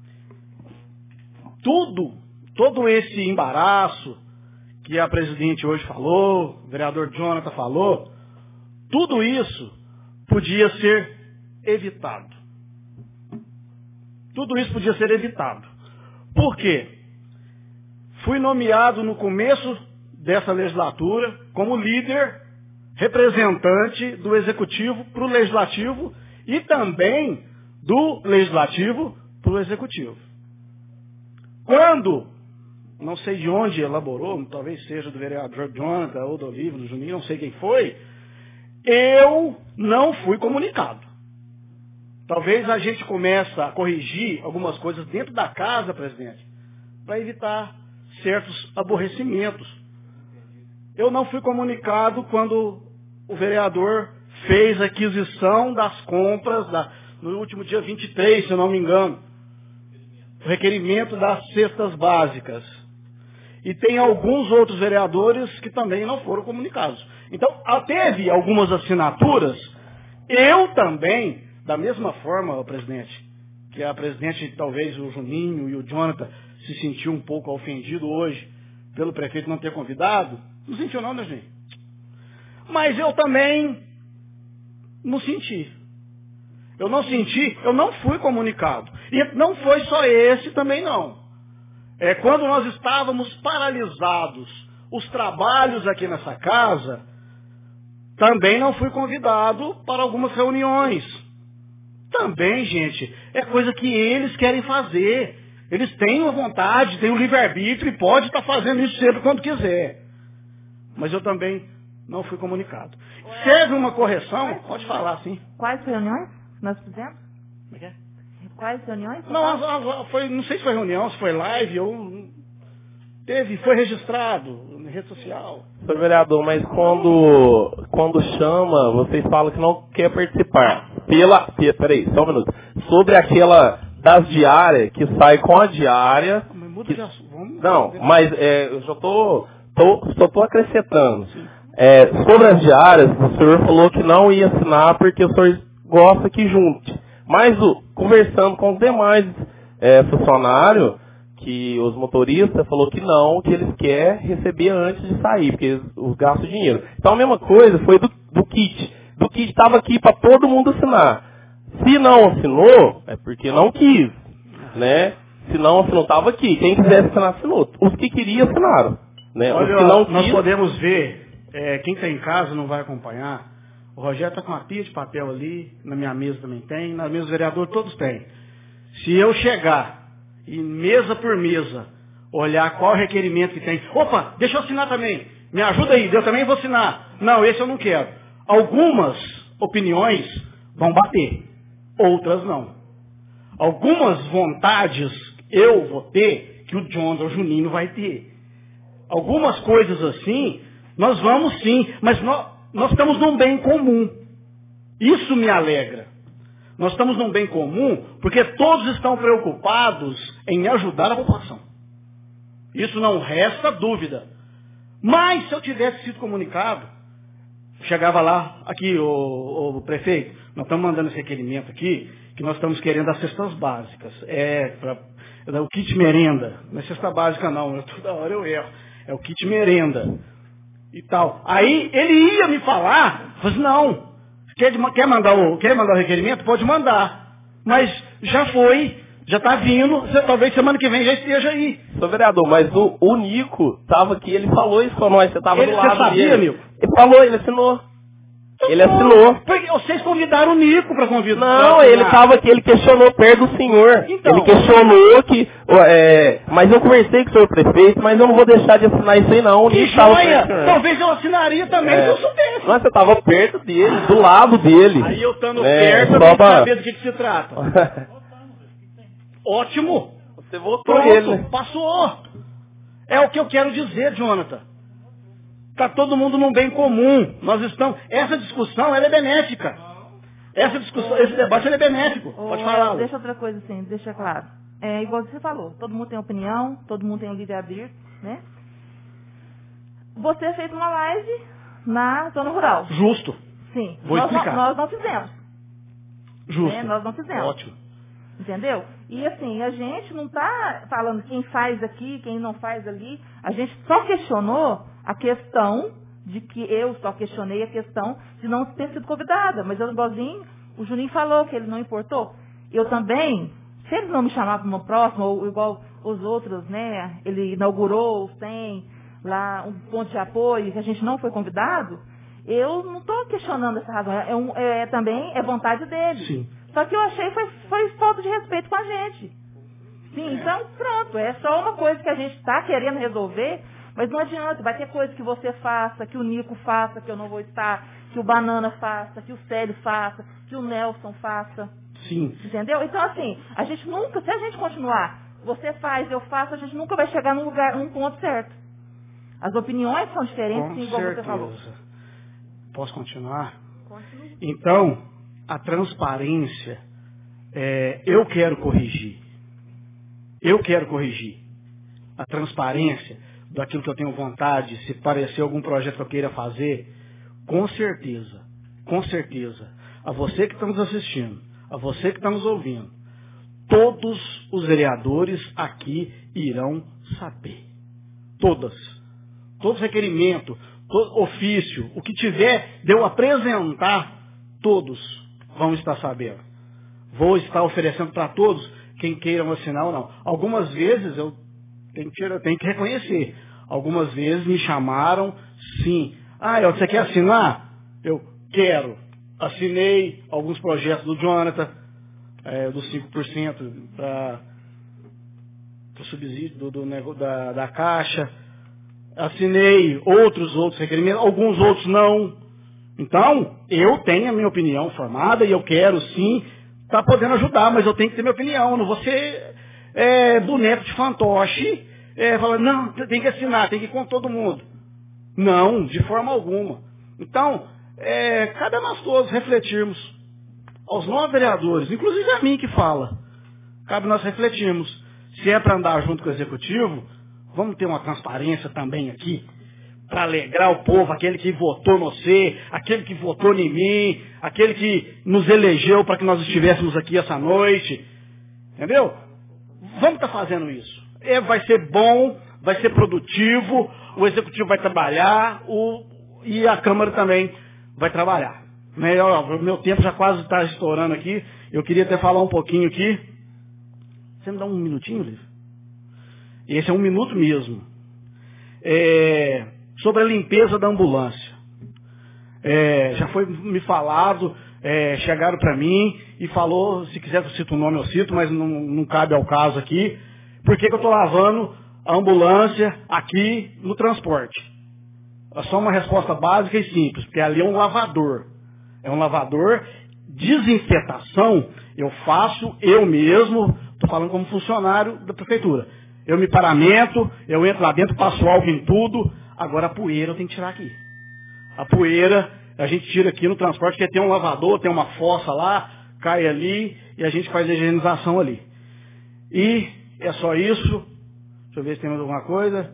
Todo esse embaraço que a presidente hoje falou, o vereador Jonathan falou, tudo isso podia ser evitado. Tudo isso podia ser evitado. Por quê? Fui nomeado no começo dessa legislatura como líder representante do Executivo para o Legislativo e também do Legislativo para o Executivo. Quando, não sei de onde elaborou, talvez seja do vereador Jonathan ou do Olívio, do Juninho, não sei quem foi, eu não fui comunicado. Talvez a gente comece a corrigir algumas coisas dentro da casa, presidente, para evitar certos aborrecimentos. Eu não fui comunicado quando o vereador fez a aquisição das compras no último dia 23, se eu não me engano. O requerimento das cestas básicas. E tem alguns outros vereadores que também não foram comunicados. Então, teve algumas assinaturas. Eu também, da mesma forma, presidente, que a presidente, talvez o Juninho e o Jonathan se sentiu um pouco ofendido hoje pelo prefeito não ter convidado. Não sentiu não, né, gente? Mas eu também não senti. Eu não senti, eu não fui comunicado. E não foi só esse também não. Quando nós estávamos paralisados, os trabalhos aqui nessa casa, também não fui convidado para algumas reuniões. Também, gente, é coisa que eles querem fazer. Eles têm a vontade, têm o livre-arbítrio e pode estar fazendo isso sempre quando quiser. Mas eu também não fui comunicado. Serve uma correção? Pode falar, sim. Quais reuniões nós fizemos? Como é que é? Quais reuniões? Não, não sei se foi reunião, se foi live, foi registrado na rede social. Senhor vereador, mas quando chama, vocês falam que não quer participar. Peraí, só um minuto. Sobre aquela das diárias, que sai com a diária. Mas muda de assunto. Não, mas eu já só tô acrescentando. Sobre as diárias, o senhor falou que não ia assinar porque o senhor gosta que junte. Mas conversando com os demais funcionários, que os motoristas falou que não, que eles querem receber antes de sair, porque eles gastam dinheiro. Então a mesma coisa foi do kit. Do kit estava aqui para todo mundo assinar. Se não assinou, é porque não quis, né? Se não assinou, estava aqui. Quem quisesse assinar, assinou. Os que queriam, assinaram. Né? Olha, os que não nós quis... podemos ver, quem está em casa não vai acompanhar. O Rogério está com uma pia de papel ali, na minha mesa também tem, na mesa do vereador todos têm. Se eu chegar e mesa por mesa, olhar qual requerimento que tem. Opa, deixa eu assinar também. Me ajuda aí, eu também vou assinar. Não, esse eu não quero. Algumas opiniões vão bater, outras não. Algumas vontades eu vou ter que o John ou o Juninho vai ter. Algumas coisas assim, nós vamos sim, mas nós estamos num bem comum. Isso me alegra. Nós estamos num bem comum porque todos estão preocupados em ajudar a população. Isso não resta dúvida. Mas se eu tivesse sido comunicado, chegava lá, aqui, o prefeito, nós estamos mandando esse requerimento aqui, que nós estamos querendo as cestas básicas. O kit merenda. Não é cesta básica não, toda hora eu erro. É o kit merenda. E tal. Aí ele ia me falar, assim, não. Quer mandar o requerimento? Pode mandar. Mas já foi, já está vindo, talvez semana que vem já esteja aí. Sou vereador, mas o Nico estava aqui, ele falou isso com nós, você estava do lado Você sabia, dele. Nico? Ele falou, ele assinou. Ele assinou. Porque vocês convidaram o Nico para convidar. Não, ele estava aqui, ele questionou perto do senhor. Então, ele questionou que... mas eu conversei com o senhor prefeito, mas eu não vou deixar de assinar isso aí não. Que joia! Talvez eu assinaria também se eu soubesse. Mas você estava perto dele, do lado dele. Aí eu estando perto, eu tenho que saber do que se trata. Ótimo! Você votou Pronto, ele. passou. É o que eu quero dizer, Jonathan. Está todo mundo num bem comum. Essa discussão ela é benéfica. Esse debate ele é benéfico. Pode falar. Deixa outra coisa assim, deixa claro. Igual você falou, todo mundo tem opinião, todo mundo tem o livre-arbítrio, né? Você fez uma live na zona rural. Justo. Sim. Vou explicar. Nós não fizemos. Justo. Nós não fizemos. Ótimo. Entendeu? E assim, a gente não está falando quem faz aqui, quem não faz ali. A gente só questionou a questão de que eu só questionei a questão de não ter sido convidada. Mas eu, igualzinho, o Juninho falou que ele não importou. Eu também, se eles não me chamavam para uma próxima, ou igual os outros, né? Ele inaugurou, tem lá um ponto de apoio, que a gente não foi convidado, eu não estou questionando essa razão. Também é vontade dele. Sim. Só que eu achei foi falta de respeito com a gente. Sim, então pronto, é só uma coisa que a gente está querendo resolver, mas não adianta, vai ter coisa que você faça, que o Nico faça, que eu não vou estar, que o Banana faça, que o Célio faça, que o Nelson faça. Sim. Entendeu? Então assim, a gente nunca, se a gente continuar, você faz, eu faço, a gente nunca vai chegar num ponto certo. As opiniões são diferentes, sim, igual você falou. Posso continuar? Continue. Então, a transparência, eu quero corrigir. Eu quero corrigir. A transparência daquilo que eu tenho vontade, se parecer algum projeto que eu queira fazer, com certeza, a você que está nos assistindo, a você que está nos ouvindo, todos os vereadores aqui irão saber. Todos requerimentos, todo ofício, o que tiver de eu apresentar, todos vão estar sabendo. Vou estar oferecendo para todos, quem queiram assinar ou não. Algumas vezes eu tenho que reconhecer. Algumas vezes me chamaram, sim. Você quer assinar? Eu quero. Assinei alguns projetos do Jonathan, dos 5% para o subsídio da Caixa. Assinei outros requerimentos, alguns outros não. Então, eu tenho a minha opinião formada e eu quero sim estar podendo ajudar, mas eu tenho que ter minha opinião. Eu não vou ser boneco de fantoche, falando, não, tem que assinar, tem que ir com todo mundo. Não, de forma alguma. Então, cabe a nós todos refletirmos, aos 9 vereadores, inclusive a mim que fala, cabe nós refletirmos. Se é para andar junto com o Executivo, vamos ter uma transparência também aqui, para alegrar o povo, aquele que votou no você, aquele que votou em mim, aquele que nos elegeu para que nós estivéssemos aqui essa noite. Entendeu? Vamos estar fazendo isso. Vai ser bom, vai ser produtivo, o Executivo vai trabalhar e a Câmara também vai trabalhar. O meu tempo já quase está estourando aqui. Eu queria até falar um pouquinho aqui. Você me dá um minutinho, Lívia? Esse é 1 minuto mesmo. Sobre a limpeza da ambulância. Já foi me falado, chegaram para mim e falou, se quiser eu cito o nome, eu cito, mas não cabe ao caso aqui. Por que eu estou lavando a ambulância aqui no transporte? É só uma resposta básica e simples, porque ali é um lavador. É um lavador. Desinfetação eu faço eu mesmo, estou falando como funcionário da prefeitura. Eu me paramento, eu entro lá dentro, passo álcool em tudo. Agora a poeira eu tenho que tirar aqui. A poeira a gente tira aqui no transporte, porque tem um lavador, tem uma fossa lá, cai ali e a gente faz a higienização ali. E é só isso. Deixa eu ver se tem mais alguma coisa.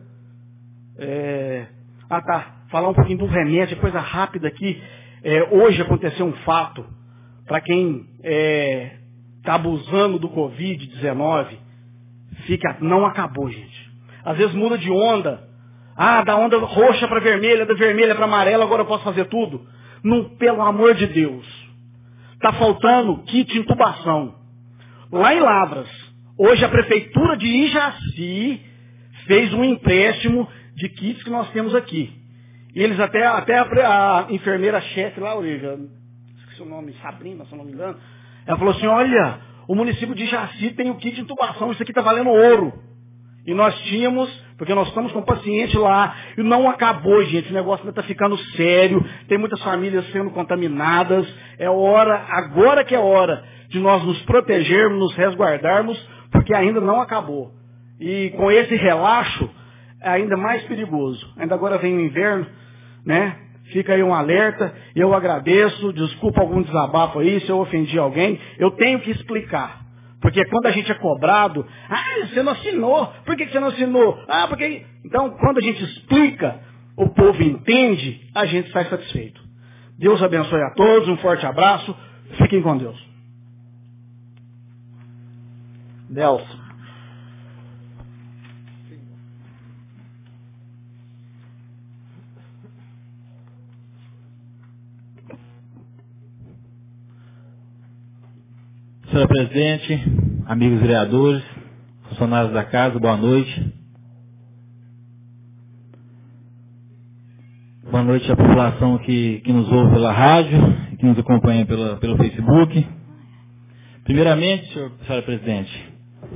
Falar um pouquinho do remédio, coisa rápida aqui. Hoje aconteceu um fato, para quem está abusando do Covid-19, não acabou, gente. Às vezes muda de onda. Da onda roxa para vermelha, da vermelha para amarela, agora eu posso fazer tudo. Não, pelo amor de Deus. Está faltando kit intubação. Lá em Lavras, hoje a prefeitura de Ijaci fez um empréstimo de kits que nós temos aqui. E eles até a enfermeira-chefe lá, esqueci o nome, Sabrina, se eu não me engano, ela falou assim, olha, o município de Ijaci tem o kit de intubação, isso aqui está valendo ouro. E nós tínhamos, porque nós estamos com o paciente lá, e não acabou, gente, o negócio ainda está ficando sério, tem muitas famílias sendo contaminadas, agora que é hora de nós nos protegermos, nos resguardarmos, porque ainda não acabou. E com esse relaxo, é ainda mais perigoso. Ainda agora vem o inverno, né? Fica aí um alerta, eu agradeço, desculpa algum desabafo aí, se eu ofendi alguém, eu tenho que explicar. Porque quando a gente é cobrado, você não assinou, por que você não assinou? Porque... Então, quando a gente explica, o povo entende, a gente sai satisfeito. Deus abençoe a todos, um forte abraço, fiquem com Deus. Nelson. Senhor presidente, amigos vereadores, funcionários da casa, boa noite. Boa noite à população que nos ouve pela rádio, que nos acompanha pelo Facebook. Primeiramente, senhor presidente,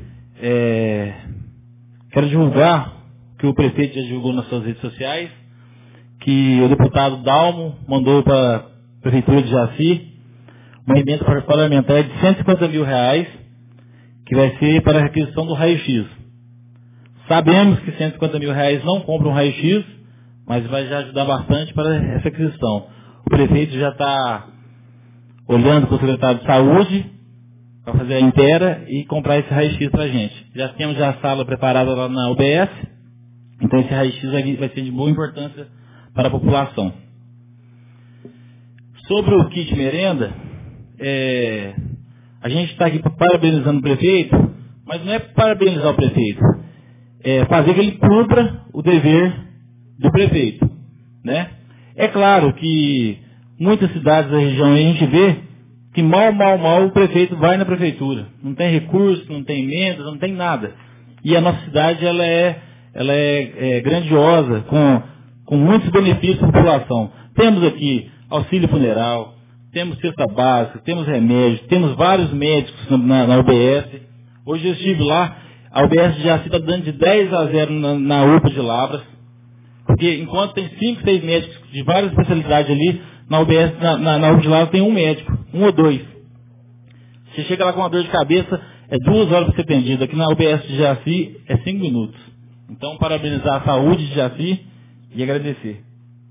quero divulgar que o prefeito já divulgou nas suas redes sociais, que o deputado Dalmo mandou para a prefeitura de Jaci uma emenda parlamentar de R$150 mil, que vai ser para a requisição do raio-x. Sabemos que R$150 mil não compra um raio-x, mas vai já ajudar bastante para essa aquisição. O prefeito já está olhando para o secretário de saúde para fazer a inteira e comprar esse raio-x para a gente. Já temos a sala preparada lá na UBS, então esse raio-x vai ser de boa importância para a população. Sobre o kit merenda, a gente está aqui parabenizando o prefeito, mas não é parabenizar o prefeito, é fazer que ele cumpra o dever do prefeito, né? É claro que muitas cidades da região a gente vê que mal o prefeito vai na prefeitura. Não tem recurso, não tem emendas, não tem nada. E a nossa cidade ela é grandiosa, com muitos benefícios para a população. Temos aqui auxílio funeral, temos cesta básica, temos remédios, temos vários médicos na UBS. Hoje eu estive lá, a UBS de Jaci está dando de 10-0 na UPA de Lavras. Porque enquanto tem 5, 6 médicos de várias especialidades ali, na UBS, na UPA de Lavras tem um médico, 1 ou 2. Você chega lá com uma dor de cabeça, é 2 horas para ser atendido. Aqui na UBS de Jaci é 5 minutos. Então, parabenizar a saúde de Jaci e agradecer.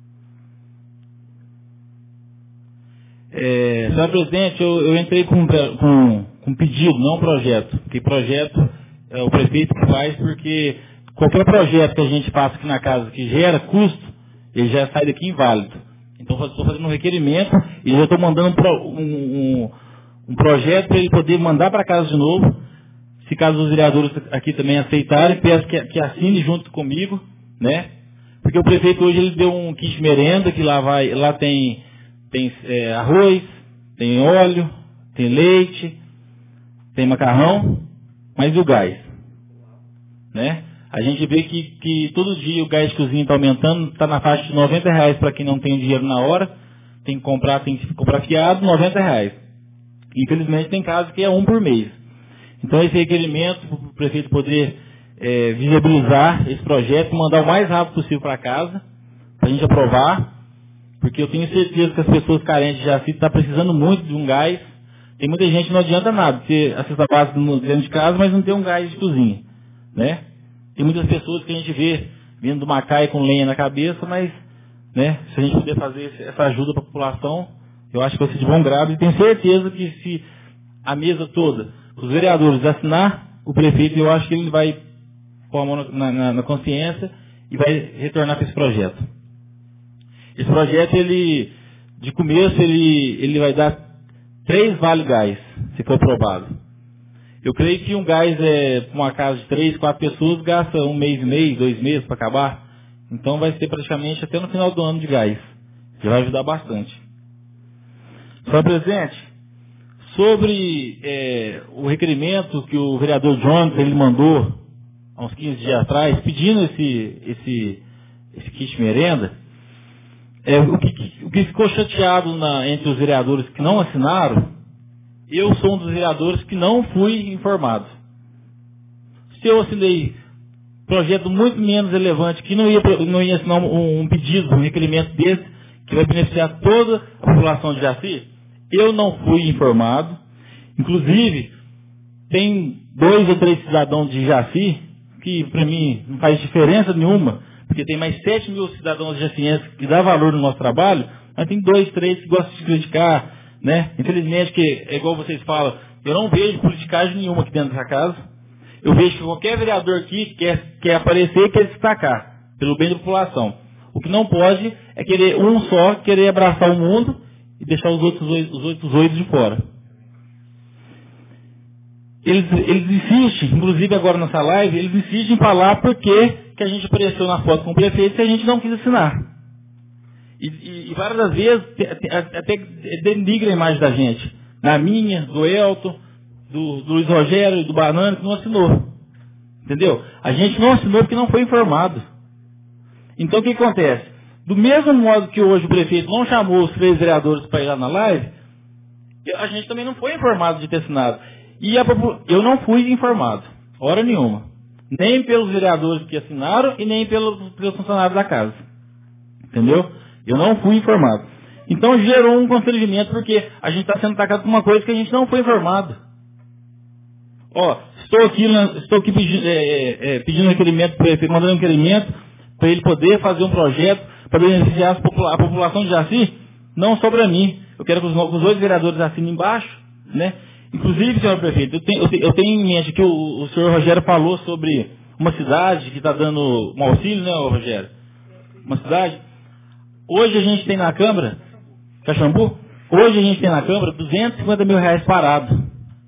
Senhor presidente, eu entrei com um pedido, não um projeto. Porque projeto é o prefeito que faz, porque qualquer projeto que a gente faça aqui na casa que gera custo, ele já sai daqui inválido. Então, estou fazendo um requerimento e já estou mandando um projeto para ele poder mandar para casa de novo. Se caso os vereadores aqui também aceitarem, peço que assine junto comigo, né? Porque o prefeito hoje ele deu um kit merenda, que lá tem arroz, tem óleo, tem leite, tem macarrão, mas e o gás? Né? A gente vê que todo dia o gás de cozinha está aumentando, está na faixa de R$90 para quem não tem dinheiro na hora, tem que comprar fiado, R$90. Infelizmente tem casos que é 1 por mês. Então esse requerimento para o prefeito poder visibilizar esse projeto e mandar o mais rápido possível para casa, para a gente aprovar, porque eu tenho certeza que as pessoas carentes de Jaci estão precisando muito de um gás. Tem muita gente que não adianta nada ter a cesta básica dentro de casa, mas não tem um gás de cozinha, né? Tem muitas pessoas que a gente vê vindo do Macai com lenha na cabeça, mas, né, se a gente puder fazer essa ajuda para a população, eu acho que vai ser de bom grado. E tenho certeza que se a mesa toda, os vereadores assinar, o prefeito, eu acho que ele vai pôr a mão na consciência e vai retornar para esse projeto. Esse projeto, de começo, ele vai dar 3 vale gás, se for aprovado. Eu creio que um gás, para uma casa de 3, 4 pessoas, gasta 1 mês e meio, 2 meses para acabar. Então vai ser praticamente até no final do ano de gás. Já vai ajudar bastante. Senhor presidente, sobre o requerimento que o vereador Jonathan ele mandou há uns 15 dias atrás, pedindo esse kit merenda, o que ficou chateado entre os vereadores que não assinaram, eu sou um dos vereadores que não fui informado. Se eu assinei projeto muito menos relevante, que não ia assinar um pedido, um requerimento desse, que vai beneficiar toda a população de Jaci, eu não fui informado. Inclusive, tem 2 ou 3 cidadãos de Jaci, que para mim não faz diferença nenhuma, porque tem mais 7 mil cidadãos jacienses que dão valor no nosso trabalho, mas tem 2, 3 que gostam de criticar, né? Infelizmente, que é igual vocês falam, eu não vejo politicagem nenhuma aqui dentro dessa casa. Eu vejo que qualquer vereador aqui quer aparecer e quer destacar, pelo bem da população. O que não pode é querer querer abraçar o mundo e deixar os outros 8 de fora. Eles insistem, inclusive agora nessa live, eles insistem em falar porque que a gente apareceu na foto com o prefeito e a gente não quis assinar. E várias das vezes até denigra a imagem da gente. Na minha, do Elton, do Luiz Rogério, do Banana, que não assinou. Entendeu? A gente não assinou porque não foi informado. Então o que acontece? Do mesmo modo que hoje o prefeito não chamou os 3 vereadores para ir lá na live, a gente também não foi informado de ter assinado. E eu não fui informado, hora nenhuma. Nem pelos vereadores que assinaram e nem pelos funcionários da casa. Entendeu? Eu não fui informado. Então gerou um constrangimento porque a gente está sendo atacado por uma coisa que a gente não foi informado. Estou aqui pedindo requerimento para ele, mandando um requerimento para ele poder fazer um projeto para beneficiar a população de Jaci, não só para mim. Eu quero que os 8 vereadores assinem embaixo, né? Inclusive, senhor prefeito, eu tenho em mente que o senhor Rogério falou sobre uma cidade que está dando um auxílio, né, Rogério? Uma cidade. Hoje a gente tem na Câmara, Caxambu, hoje a gente tem na Câmara R$250 mil parado.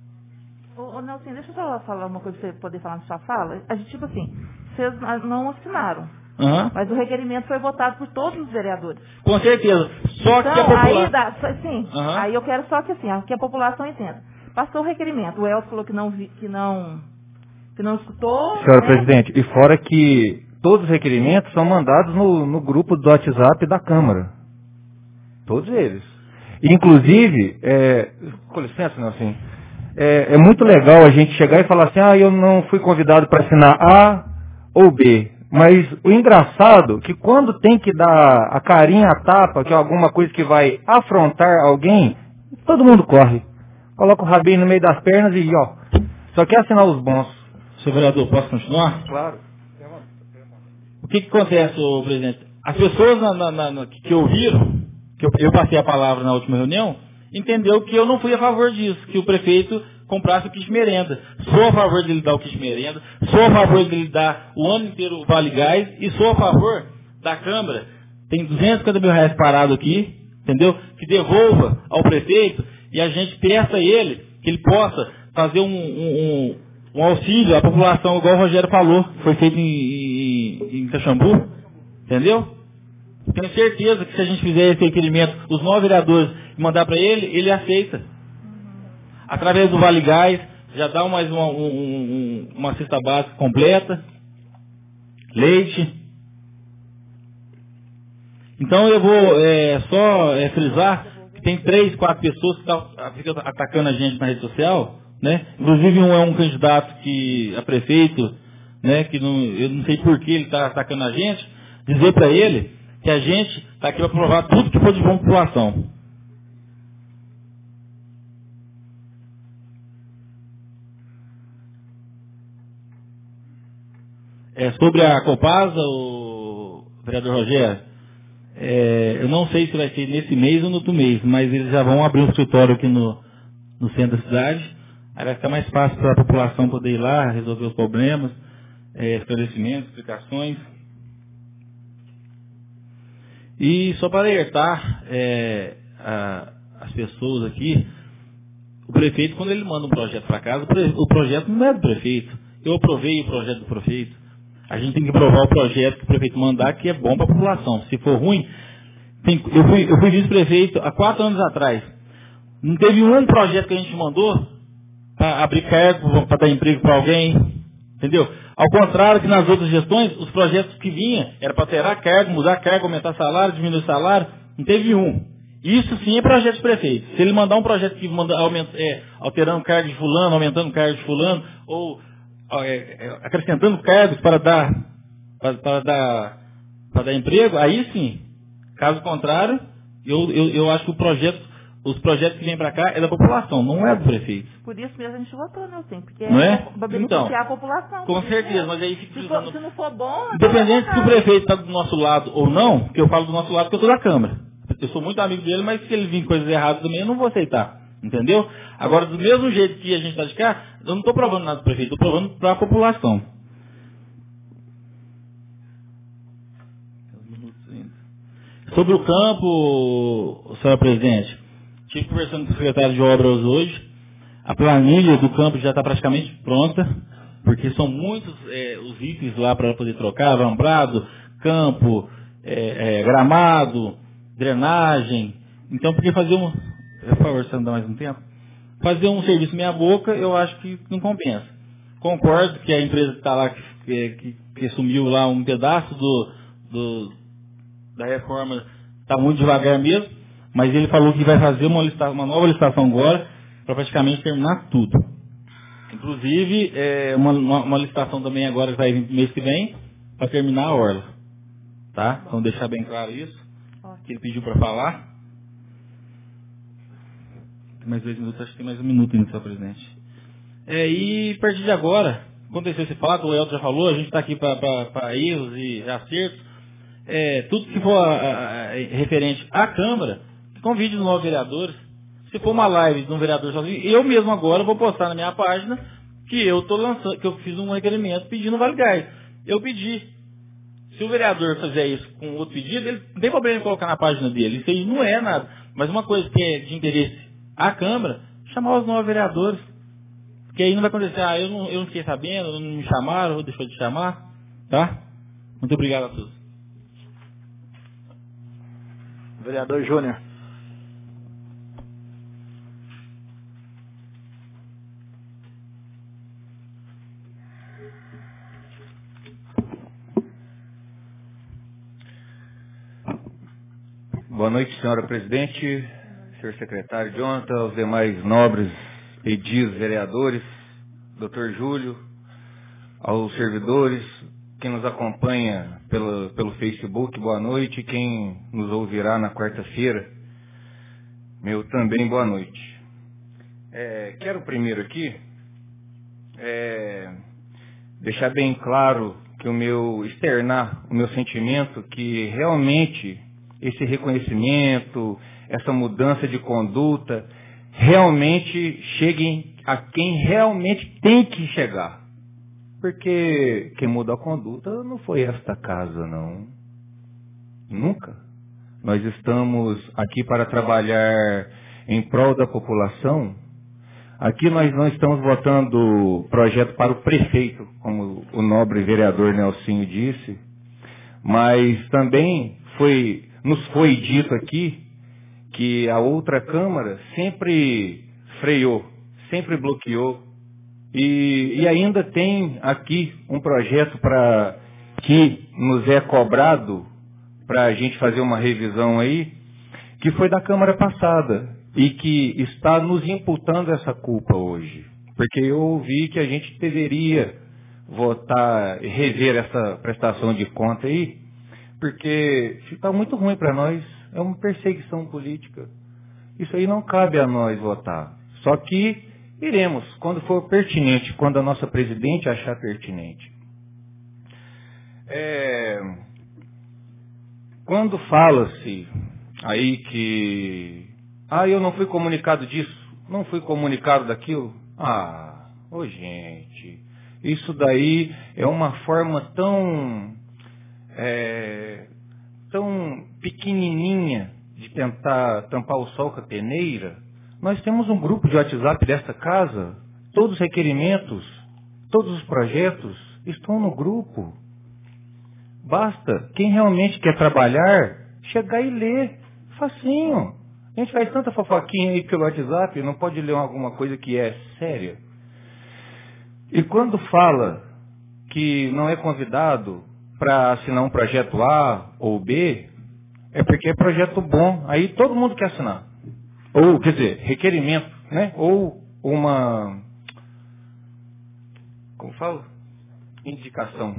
Nelson, deixa eu só falar uma coisa para você poder falar na sua fala. A gente, tipo assim, vocês não assinaram. Mas o requerimento foi votado por todos os vereadores. Com certeza. Só então, que a população... Aí eu quero só que assim, que a população entenda. Passou o requerimento. O Elton falou que não escutou. Senhora presidente, e fora que todos os requerimentos são mandados no grupo do WhatsApp da Câmara. Todos eles. Inclusive, com licença, Nelson, é muito legal a gente chegar e falar assim, eu não fui convidado para assinar A ou B. Mas o engraçado é que quando tem que dar a carinha, a tapa, que é alguma coisa que vai afrontar alguém, todo mundo corre. Coloca o rabinho no meio das pernas e, só quer assinar os bons. Senhor vereador, posso continuar? Claro. O que acontece, presidente? As pessoas que ouviram, que eu passei a palavra na última reunião, entendeu que eu não fui a favor disso, que o prefeito comprasse o kit merenda. Sou a favor de ele dar o kit merenda, sou a favor de ele dar o ano inteiro o Vale Gás e sou a favor da Câmara. Tem R$250 mil parado aqui, entendeu? Que devolva ao prefeito e a gente peça a ele que ele possa fazer um auxílio à população, igual o Rogério falou, que foi feito em Caxambu, entendeu? Tenho certeza que se a gente fizer esse requerimento, os 9 vereadores, e mandar para ele aceita. Através do Vale Gás, já dá mais uma cesta básica completa, leite. Então eu vou só frisar que tem 3, 4 pessoas que ficam atacando a gente na rede social, né? Inclusive um é um candidato a prefeito, né? Que eu não sei por que ele está atacando a gente, dizer para ele que a gente está aqui para provar tudo que for de bom para a população. Sobre a Copasa, o vereador Rogério, eu não sei se vai ser nesse mês ou no outro mês, mas eles já vão abrir um escritório aqui no centro da cidade. Aí vai ficar mais fácil para a população poder ir lá, resolver os problemas, esclarecimentos, explicações. E só para alertar as pessoas aqui, o prefeito, quando ele manda um projeto para casa, o projeto não é do prefeito. Eu aprovei o projeto do prefeito. A gente tem que provar o projeto que o prefeito mandar que é bom para a população. Se for ruim, eu fui vice-prefeito há 4 anos atrás. Não teve um projeto que a gente mandou para abrir cargo, para dar emprego para alguém. Entendeu? Ao contrário que nas outras gestões, os projetos que vinham era para alterar cargo, mudar cargo, aumentar salário, diminuir salário. Não teve um. Isso sim é projeto de prefeito. Se ele mandar um projeto que manda alterando cargo de fulano, aumentando cargo de fulano, ou acrescentando cargos para dar emprego, aí sim. Caso contrário, eu acho que os projetos que vêm para cá é da população, não é do prefeito. Por isso mesmo a gente votou, né, assim, porque não é para beneficiar a população. Com certeza, mas aí fica se não for bom... Independente se o prefeito está do nosso lado ou não, porque eu falo do nosso lado porque eu estou da Câmara. Eu sou muito amigo dele, mas se ele vir coisas erradas também, eu não vou aceitar. Entendeu? Agora, do mesmo jeito que a gente está de cá, eu não estou provando nada do prefeito, estou provando para a população. Sobre o campo, senhora presidente, estive conversando com o secretário de obras hoje, a planilha do campo já está praticamente pronta, porque são muitos os itens lá para poder trocar, alambrado, campo, gramado, drenagem. Então, porque fazer por favor, se não dá mais um tempo. Fazer um serviço meia boca, eu acho que não compensa. Concordo que a empresa que está lá, que assumiu lá um pedaço da reforma, está muito devagar mesmo, mas ele falou que vai fazer uma nova licitação agora, para praticamente terminar tudo. Inclusive, uma licitação também agora que vai vir no mês que vem, para terminar a orla. Tá? Então, deixar bem claro isso, que ele pediu para falar. Tem mais 2 minutos, acho que tem mais 1 minuto ainda, senhor presidente. E a partir de agora, aconteceu esse fato, o Elton já falou, a gente está aqui para erros e acertos. Tudo que for referente à Câmara, convide os 9 vereadores. Se for uma live de um vereador sozinho, eu mesmo agora vou postar na minha página que eu estou lançando, que eu fiz um requerimento pedindo Vale Gás. Eu pedi. Se o vereador fizer isso com outro pedido, ele não tem problema em colocar na página dele. Isso aí não é nada. Mas uma coisa que é de interesse à Câmara, chamar os 9 vereadores. Porque aí não vai acontecer, eu não fiquei sabendo, não me chamaram, ou deixou de chamar, tá? Muito obrigado a todos. Vereador Júnior. Boa noite, senhora presidente, senhor secretário Jonathan, os demais nobres edis, vereadores, doutor Júlio, aos servidores, quem nos acompanha pelo Facebook, boa noite, quem nos ouvirá na quarta-feira, meu também boa noite. Quero primeiro aqui deixar bem claro que externar o meu sentimento que realmente esse reconhecimento, essa mudança de conduta, realmente cheguem a quem realmente tem que chegar. Porque quem mudou a conduta não foi esta casa, não. Nunca. Nós estamos aqui para trabalhar em prol da população. Aqui nós não estamos votando projeto para o prefeito, como o nobre vereador Nelsinho disse, mas também nos foi dito aqui que a outra Câmara sempre freou, sempre bloqueou e ainda tem aqui um projeto que nos é cobrado para a gente fazer uma revisão aí, que foi da Câmara passada e que está nos imputando essa culpa hoje. Porque eu ouvi que a gente deveria votar, rever essa prestação de conta aí, porque está muito ruim para nós, é uma perseguição política. Isso aí não cabe a nós votar. Só que iremos, quando for pertinente, quando a nossa presidente achar pertinente. Quando fala-se aí que eu não fui comunicado disso, não fui comunicado daquilo, gente, isso daí é uma forma tão pequenininha de tentar tampar o sol com a peneira. Nós temos um grupo de WhatsApp desta casa, todos os requerimentos, todos os projetos estão no grupo. Basta quem realmente quer trabalhar chegar e ler, facinho. A gente faz tanta fofoquinha aí pelo WhatsApp, não pode ler alguma coisa que é séria. E quando fala que não é convidado para assinar um projeto A ou B, é porque é projeto bom, aí todo mundo quer assinar. Ou, quer dizer, requerimento, né? Ou uma, como falo? Indicação.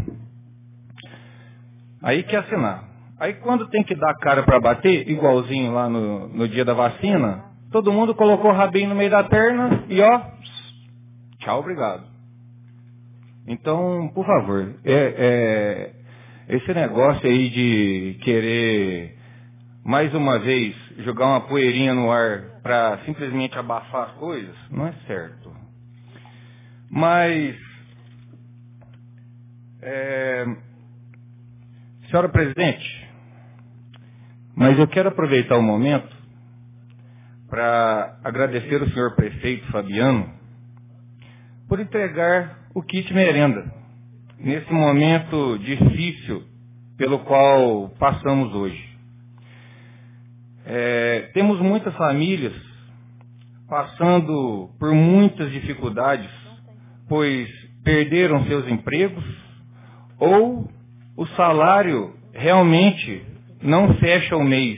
Aí quer assinar. Aí quando tem que dar a cara para bater, igualzinho lá no dia da vacina, todo mundo colocou o rabinho no meio da perna e tchau, obrigado. Então, por favor, esse negócio aí de querer, mais uma vez, jogar uma poeirinha no ar para simplesmente abafar as coisas, não é certo. Mas, senhora presidente, mas eu quero aproveitar o momento para agradecer o senhor prefeito Fabiano por entregar o kit merenda nesse momento difícil pelo qual passamos hoje. Temos muitas famílias passando por muitas dificuldades, pois perderam seus empregos ou o salário realmente não fecha o mês.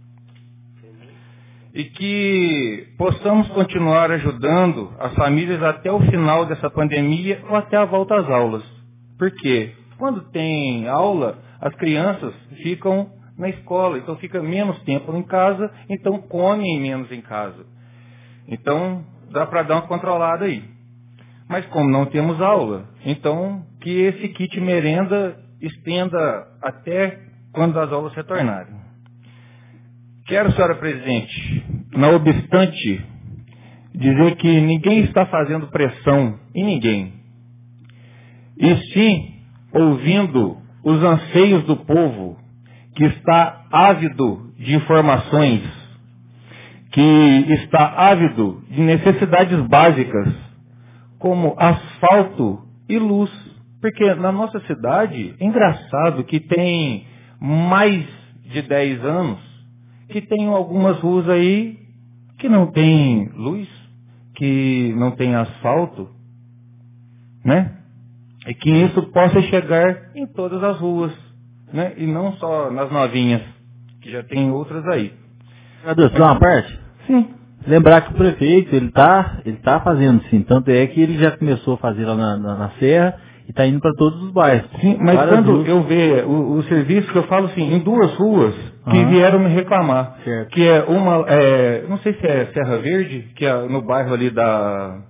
E que possamos continuar ajudando as famílias até o final dessa pandemia ou até a volta às aulas. Por quê? Quando tem aula, as crianças ficam na escola, então fica menos tempo em casa, então comem menos em casa. Então dá para dar uma controlada aí. Mas como não temos aula, então que esse kit merenda estenda até quando as aulas retornarem. Quero, senhora presidente, não obstante, dizer que ninguém está fazendo pressão em ninguém. E sim, ouvindo os anseios do povo, que está ávido de informações, que está ávido de necessidades básicas, como asfalto e luz. Porque na nossa cidade, é engraçado que tem mais de 10 anos, que tem algumas ruas aí que não tem luz, que não tem asfalto, né? E que isso possa chegar em todas as ruas, né? E não só nas novinhas, que já tem outras aí. Vereador, só uma parte? Sim. Lembrar que o prefeito, ele tá fazendo sim, tanto é que ele já começou a fazer lá na Serra e está indo para todos os bairros. Sim, mas quando eu ver o serviço, que eu falo assim, em 2 ruas que vieram me reclamar, certo. Que é uma, não sei se é Serra Verde, que é no bairro ali da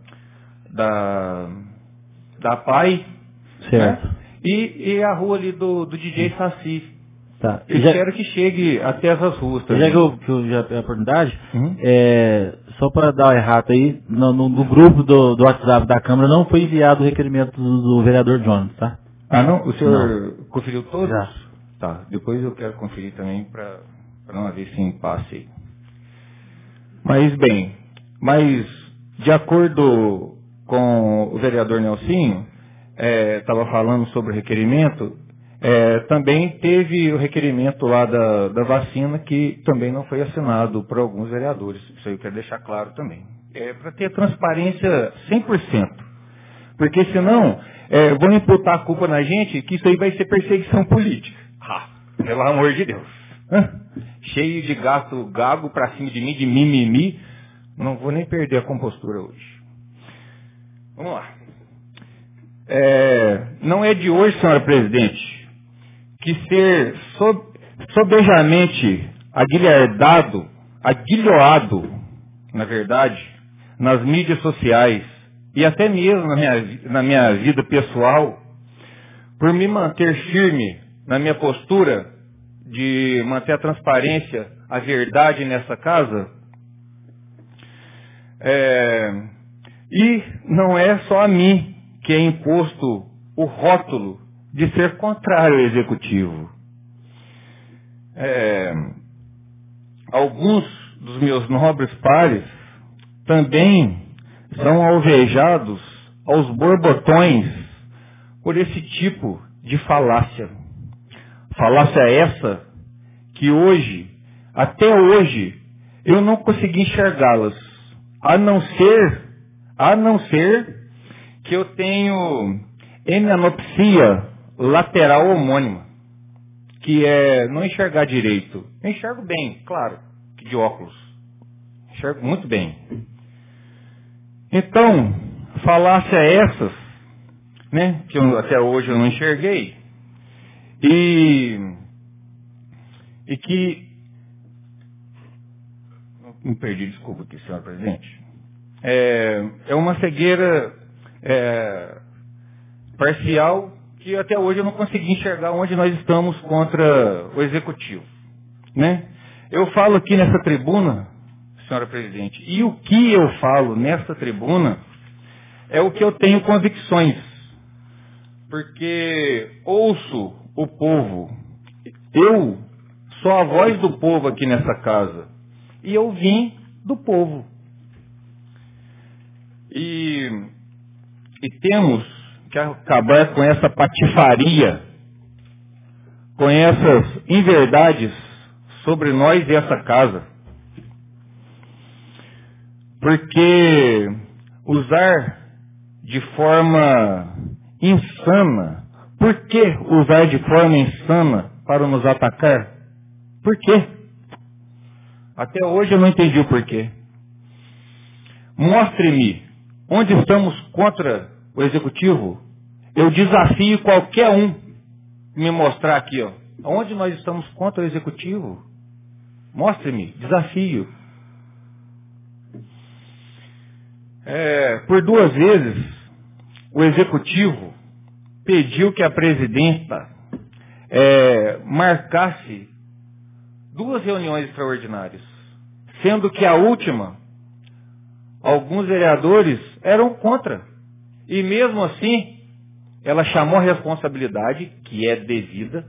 PAI, certo. Né? E a rua ali do DJ Saci. Tá. Eu quero que chegue até essas ruas também. Já que eu já tenho a oportunidade, só para dar o errado aí, no grupo do WhatsApp da Câmara não foi enviado o requerimento do vereador Jonathan, tá? Ah, não? O senhor conferiu todos? Já. Tá, depois eu quero conferir também para não haver esse impasse aí. Mas bem, de acordo com o vereador Nelsinho, estava falando sobre o requerimento, também teve o requerimento lá da vacina que também não foi assinado por alguns vereadores. Isso aí eu quero deixar claro também. Para ter transparência 100%. Porque senão vão imputar a culpa na gente que isso aí vai ser perseguição política. Pelo amor de Deus. Cheio de gato gago para cima de mim, de mimimi. Não vou nem perder a compostura hoje. Vamos lá. Não é de hoje, senhora presidente, que ser sobejamente aguilhoado, na verdade, nas mídias sociais e até mesmo na minha vida pessoal, por me manter firme na minha postura de manter a transparência, a verdade nessa casa. E não é só a mim que é imposto o rótulo de ser contrário ao executivo. Alguns dos meus nobres pares também são alvejados aos borbotões por esse tipo de falácia. Falácia essa que hoje, até hoje, eu não consegui enxergá-las, a não ser que eu tenho hemianopsia lateral homônima, que é não enxergar direito. Eu enxergo bem, claro, que de óculos. Enxergo muito bem. Então, falácia essas, né, que até hoje eu não enxerguei, e que... Me perdi, desculpa aqui, senhor presidente. É uma cegueira parcial que até hoje eu não consegui enxergar onde nós estamos contra o executivo, né? Eu falo aqui nessa tribuna, senhora presidente, e o que eu falo nessa tribuna é o que eu tenho convicções, porque ouço o povo, eu sou a voz do povo aqui nessa casa, e eu vim do povo. E temos que acabar com essa patifaria, com essas inverdades sobre nós e essa casa. Porque usar de forma insana, por que usar de forma insana para nos atacar? Por quê? Até hoje eu não entendi o porquê. Mostre-me onde estamos contra o executivo. Eu desafio qualquer um me mostrar aqui, ó, onde nós estamos contra o executivo. Mostre-me, desafio. Por 2 vezes, o executivo pediu que a presidenta marcasse 2 reuniões extraordinárias, sendo que a última, alguns vereadores eram contra. E mesmo assim, ela chamou a responsabilidade, que é devida,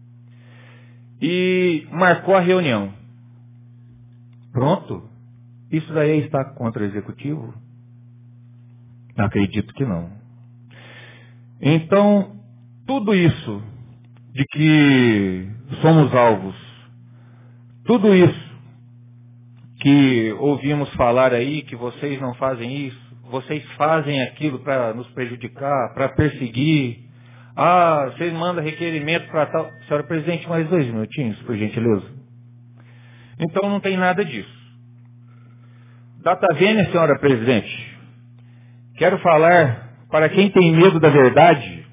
e marcou a reunião. Pronto. Isso daí está contra o executivo? Acredito que não. Então, tudo isso de que somos alvos, tudo isso que ouvimos falar aí, que vocês não fazem isso, vocês fazem aquilo para nos prejudicar, para perseguir. Ah, vocês mandam requerimento para tal. Senhora presidente, mais 2 minutinhos, por gentileza. Então não tem nada disso. Data vênia, senhora presidente. Quero falar para quem tem medo da verdade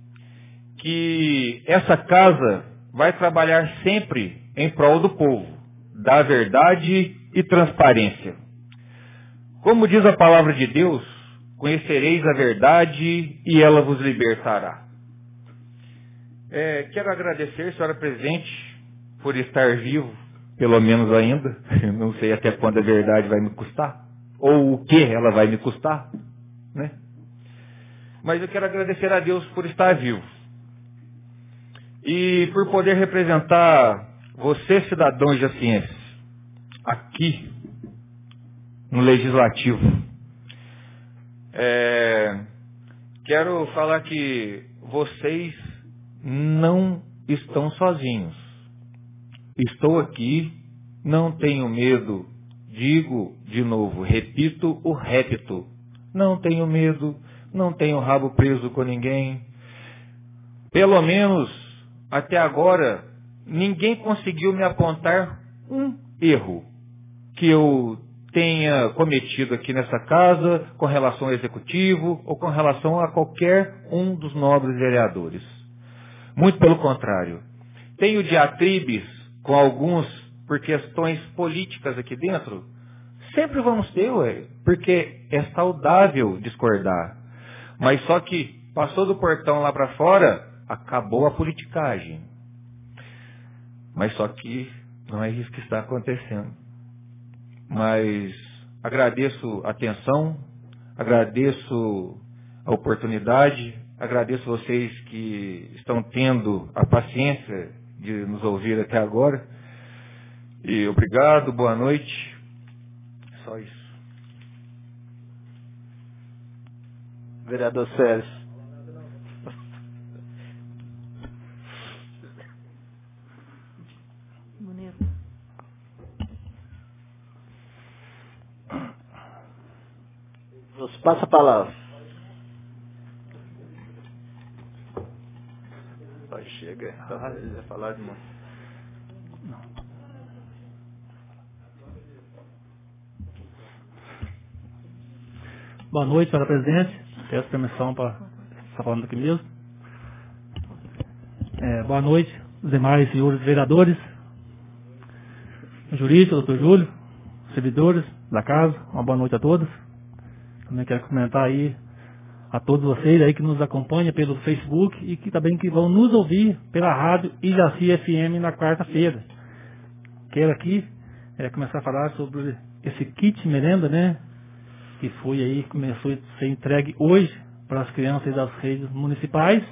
que essa casa vai trabalhar sempre em prol do povo, da verdade e transparência. Como diz a palavra de Deus, conhecereis a verdade e ela vos libertará. Quero agradecer, senhora presidente, por estar vivo, pelo menos ainda. Não sei até quando a verdade vai me custar, ou o que ela vai me custar, né? Mas eu quero agradecer a Deus por estar vivo. E por poder representar você, cidadãos jacienses, aqui no Legislativo. Quero falar que vocês não estão sozinhos. Estou aqui, não tenho medo, digo de novo, repito o répito. Não tenho medo, não tenho rabo preso com ninguém. Pelo menos, até agora, ninguém conseguiu me apontar um erro que eu tenha cometido aqui nessa casa com relação ao executivo ou com relação a qualquer um dos nobres vereadores. Muito pelo contrário. Tenho diatribes com alguns por questões políticas aqui dentro. Sempre vamos ter, porque é saudável discordar. Mas só que passou do portão lá para fora, acabou a politicagem. Mas só que não é isso que está acontecendo. Mas agradeço a atenção, agradeço a oportunidade, agradeço vocês que estão tendo a paciência de nos ouvir até agora. E obrigado, boa noite. Só isso. Vereador Sérgio. Passa a palavra. Chega. Vai falar de novo. Boa noite, senhora presidente. Peço permissão para estar falando aqui mesmo. Boa noite, os demais senhores vereadores, jurídico, doutor Júlio, servidores da casa. Uma boa noite a todos. Também quero comentar aí a todos vocês aí que nos acompanham pelo Facebook e que também que vão nos ouvir pela rádio Ijaci FM na quarta-feira. Quero aqui começar a falar sobre esse kit merenda, né? Que foi aí, começou a ser entregue hoje para as crianças das redes municipais.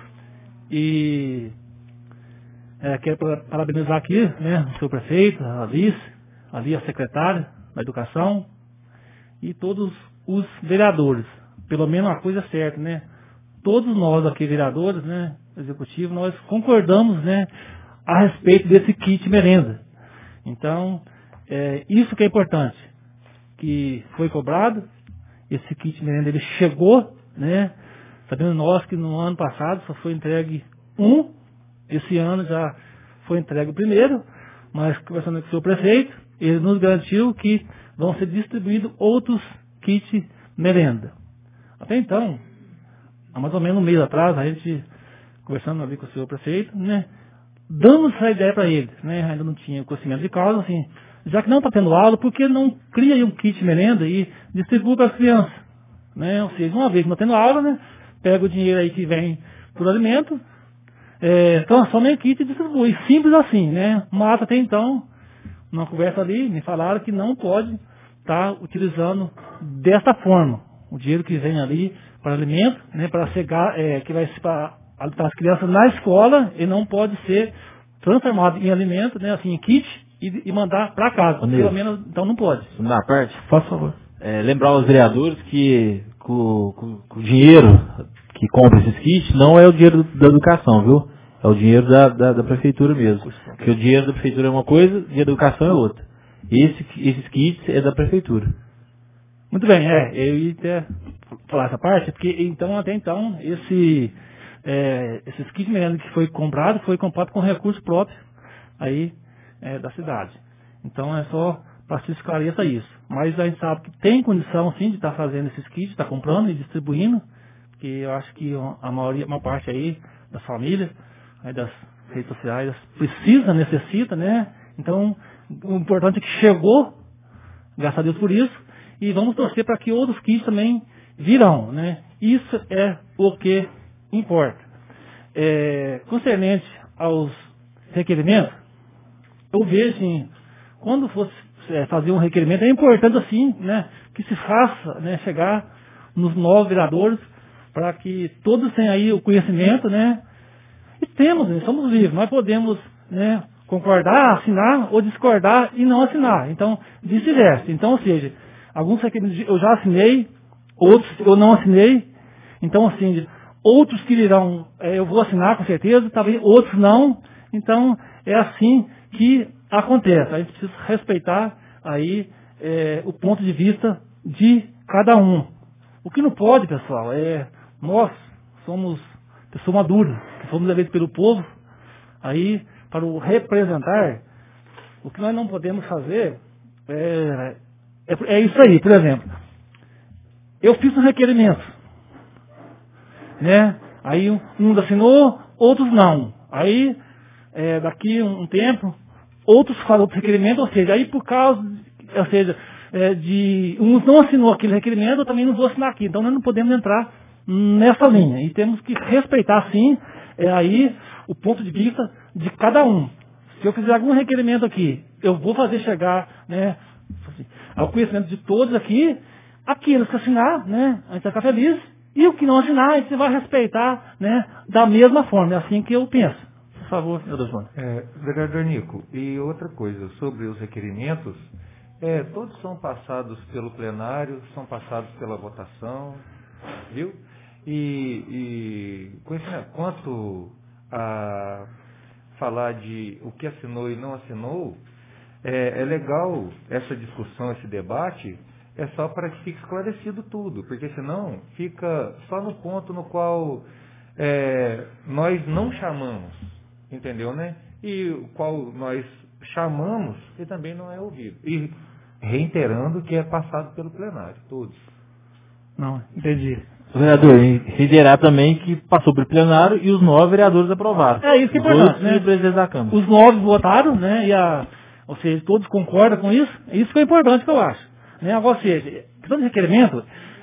E quero parabenizar aqui, né, o seu prefeito, a vice, ali a secretária da Educação e todos os vereadores. Pelo menos uma coisa certa, né? Todos nós aqui, vereadores, né, executivo, nós concordamos, né, a respeito desse kit merenda. Então, isso que é importante, que foi cobrado, esse kit merenda, ele chegou, né, sabendo nós que no ano passado só foi entregue um, esse ano já foi entregue o primeiro, mas conversando com o seu prefeito, ele nos garantiu que vão ser distribuídos outros kits merenda. Até então, há mais ou menos um mês atrás, a gente, conversando ali com o seu prefeito, né, damos essa ideia para eles, né, ainda não tinha conhecimento de causa, assim, já que não está tendo aula, por que não cria aí um kit merenda e distribui para as crianças? Né? Ou seja, uma vez que não está tendo aula, né, pega o dinheiro aí que vem por alimento, transforma em kit e distribui. Simples assim, né? Mas até então, numa conversa ali, me falaram que não pode estar utilizando desta forma. O dinheiro que vem ali para alimento, né, para chegar, que vai ser para as crianças na escola, ele não pode ser transformado em alimento, né, assim, em kit e mandar para casa. Pelo menos, então não pode. Na parte? Faça favor. Lembrar aos vereadores que o dinheiro que compra esses kits não é o dinheiro da educação, viu? É o dinheiro da prefeitura mesmo. Porque o dinheiro da prefeitura é uma coisa, o dinheiro da educação é outra. Esses kits é da prefeitura. Muito bem, eu ia até falar essa parte, porque até então, esses kits mesmo que foi comprado com recurso próprio aí da cidade. Uma só para se esclarecer isso. Mas a gente sabe que tem condição sim de estar fazendo esses kits, estar comprando e distribuindo, porque eu acho que uma parte aí das famílias, aí das redes sociais, necessita, né? Então, o importante é que chegou, graças a Deus por isso, e vamos torcer para que outros kits também virão, né? Isso é o que importa. Concernente aos requerimentos, eu vejo assim, quando fosse fazer um requerimento, é importante assim, né, que se faça, né, chegar nos novos vereadores, para que todos tenham aí o conhecimento, né? E somos livres, nós podemos, né, concordar, assinar ou discordar e não assinar. Então, vice-versa. Então, ou seja, alguns requerimentos eu já assinei, outros eu não assinei. Então, assim, outros que dirão, eu vou assinar com certeza, talvez outros não. Então, é assim que acontece. A gente precisa respeitar aí o ponto de vista de cada um. O que não pode, pessoal, nós somos pessoas maduras, que fomos eleitos pelo povo, aí, para o representar, o que nós não podemos fazer é isso aí. Por exemplo, eu fiz um requerimento, né? Aí uns assinou, outros não. Aí, daqui um tempo, outros fazem outro requerimento, ou seja, aí por causa, de uns não assinou aquele requerimento, eu também não vou assinar aqui. Então nós não podemos entrar nessa linha. E temos que respeitar, sim, aí o ponto de vista de cada um. Se eu fizer algum requerimento aqui, eu vou fazer chegar, né, ao conhecimento de todos aqui, aqueles que assinar, né, a gente vai ficar feliz, e o que não assinar, a gente vai respeitar, né, da mesma forma. É assim que eu penso. Por favor, vereador João. Vereador Nico, e outra coisa, sobre os requerimentos, todos são passados pelo plenário, são passados pela votação, viu? E quanto a falar de o que assinou e não assinou, é legal essa discussão, esse debate, só para que fique esclarecido tudo, porque senão fica só no ponto no qual nós não chamamos, entendeu, né? E o qual nós chamamos e também não é ouvido. E reiterando que é passado pelo plenário, todos. Não, entendi. Vereador, reiterar também que passou pelo plenário e os 9 vereadores aprovaram. Isso que é importante, né? E o presidente da Câmara. Os 9 votaram, né? Ou seja, todos concordam com isso. Isso que é importante, que eu acho. Né? Ou seja, questão de requerimento,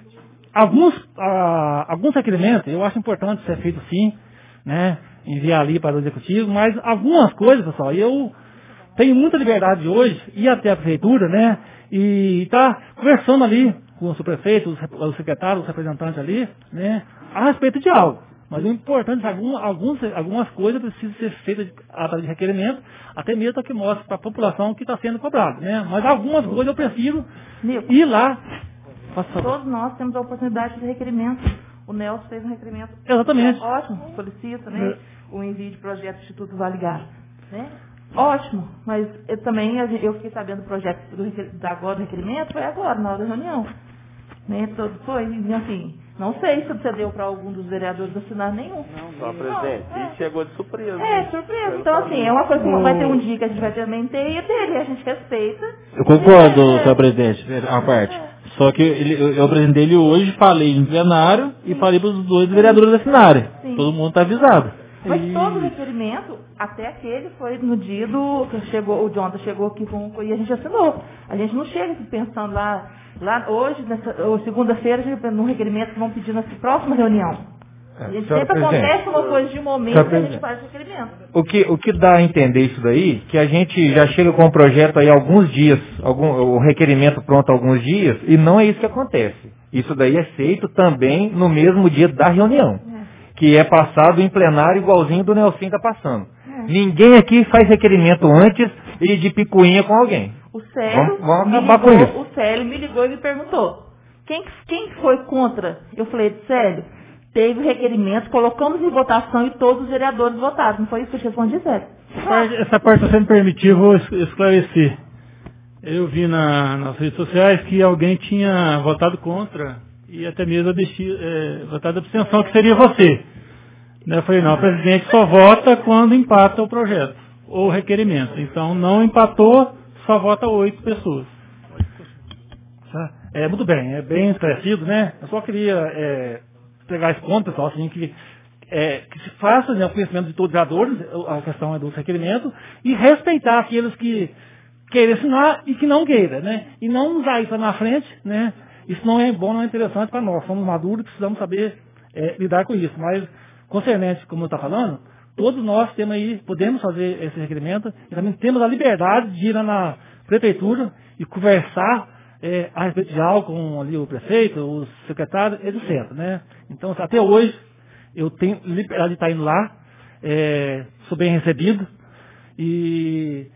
alguns requerimentos eu acho importante ser feito sim, né? Enviar ali para o executivo, mas algumas coisas, pessoal, eu tenho muita liberdade hoje, ir até a prefeitura, né? E estar conversando ali com o prefeito, os secretários, os representantes ali, né? A respeito de algo. Mas o importante é que algumas coisas precisam ser feitas através de requerimento, até mesmo para que mostre para a população que está sendo cobrado, né? Mas algumas coisas eu prefiro ir lá. Todos nós temos a oportunidade de requerimento. O Nelson fez um requerimento. Exatamente. Ótimo, solicita, né? O envio de projeto do Instituto Vale Gás, né? Ótimo, mas eu fiquei sabendo do projeto agora do requerimento, foi agora, na hora da reunião. Né? Foi, assim, não sei se você deu para algum dos vereadores assinar nenhum. Só, presidente, e chegou de surpresa. Surpresa. Então, assim, é uma coisa que vai ter um dia que a gente vai também ter e dele, a gente respeita. Eu concordo, senhor presidente, a parte. Só que eu apresentei ele hoje, falei em plenário e falei para os 2 vereadores assinarem. Sim. Todo mundo está avisado. Mas todo o requerimento, até aquele, foi no dia que chegou, o Jonathan chegou aqui e a gente assinou. A gente não chega aqui pensando lá hoje, segunda-feira, no requerimento que vão pedir na próxima reunião. A gente sempre acontece uma coisa de momento que a gente faz o requerimento. O que dá a entender isso daí, que a gente já chega com o projeto aí alguns dias, o requerimento pronto alguns dias, e não é isso que acontece. Isso daí é feito também no mesmo dia da reunião. Que é passado em plenário igualzinho do Nelson está passando. Ninguém aqui faz requerimento antes e de picuinha com alguém. O Célio vamos acabar com isso. O Célio me ligou e me perguntou. Quem foi contra? Eu falei, Célio, teve requerimento, colocamos em votação e todos os vereadores votaram. Não foi isso que eu te respondi, Célio? Essa parte, se você me permitir, eu vou esclarecer. Eu vi nas redes sociais que alguém tinha votado contra e até mesmo votado abstenção, que seria você. Eu falei, não, o presidente só vota quando empata o projeto ou o requerimento. Então, não empatou, só vota 8 pessoas. Muito bem, é bem esclarecido, né? Eu só queria pegar esse ponto, pessoal, assim, que se faça, né, o conhecimento de todos os vereadores, a questão é dos requerimentos, e respeitar aqueles que queiram assinar e que não queiram, né? E não usar isso na frente, né? Isso não é bom, não é interessante para nós. Somos maduros e precisamos saber lidar com isso. Mas, concernente, como eu estou falando, todos nós podemos fazer esse requerimento e também temos a liberdade de ir lá na prefeitura e conversar a respeito de algo com ali o prefeito, os secretários, etc. Né? Então, até hoje, eu tenho liberdade de estar indo lá, sou bem recebido, e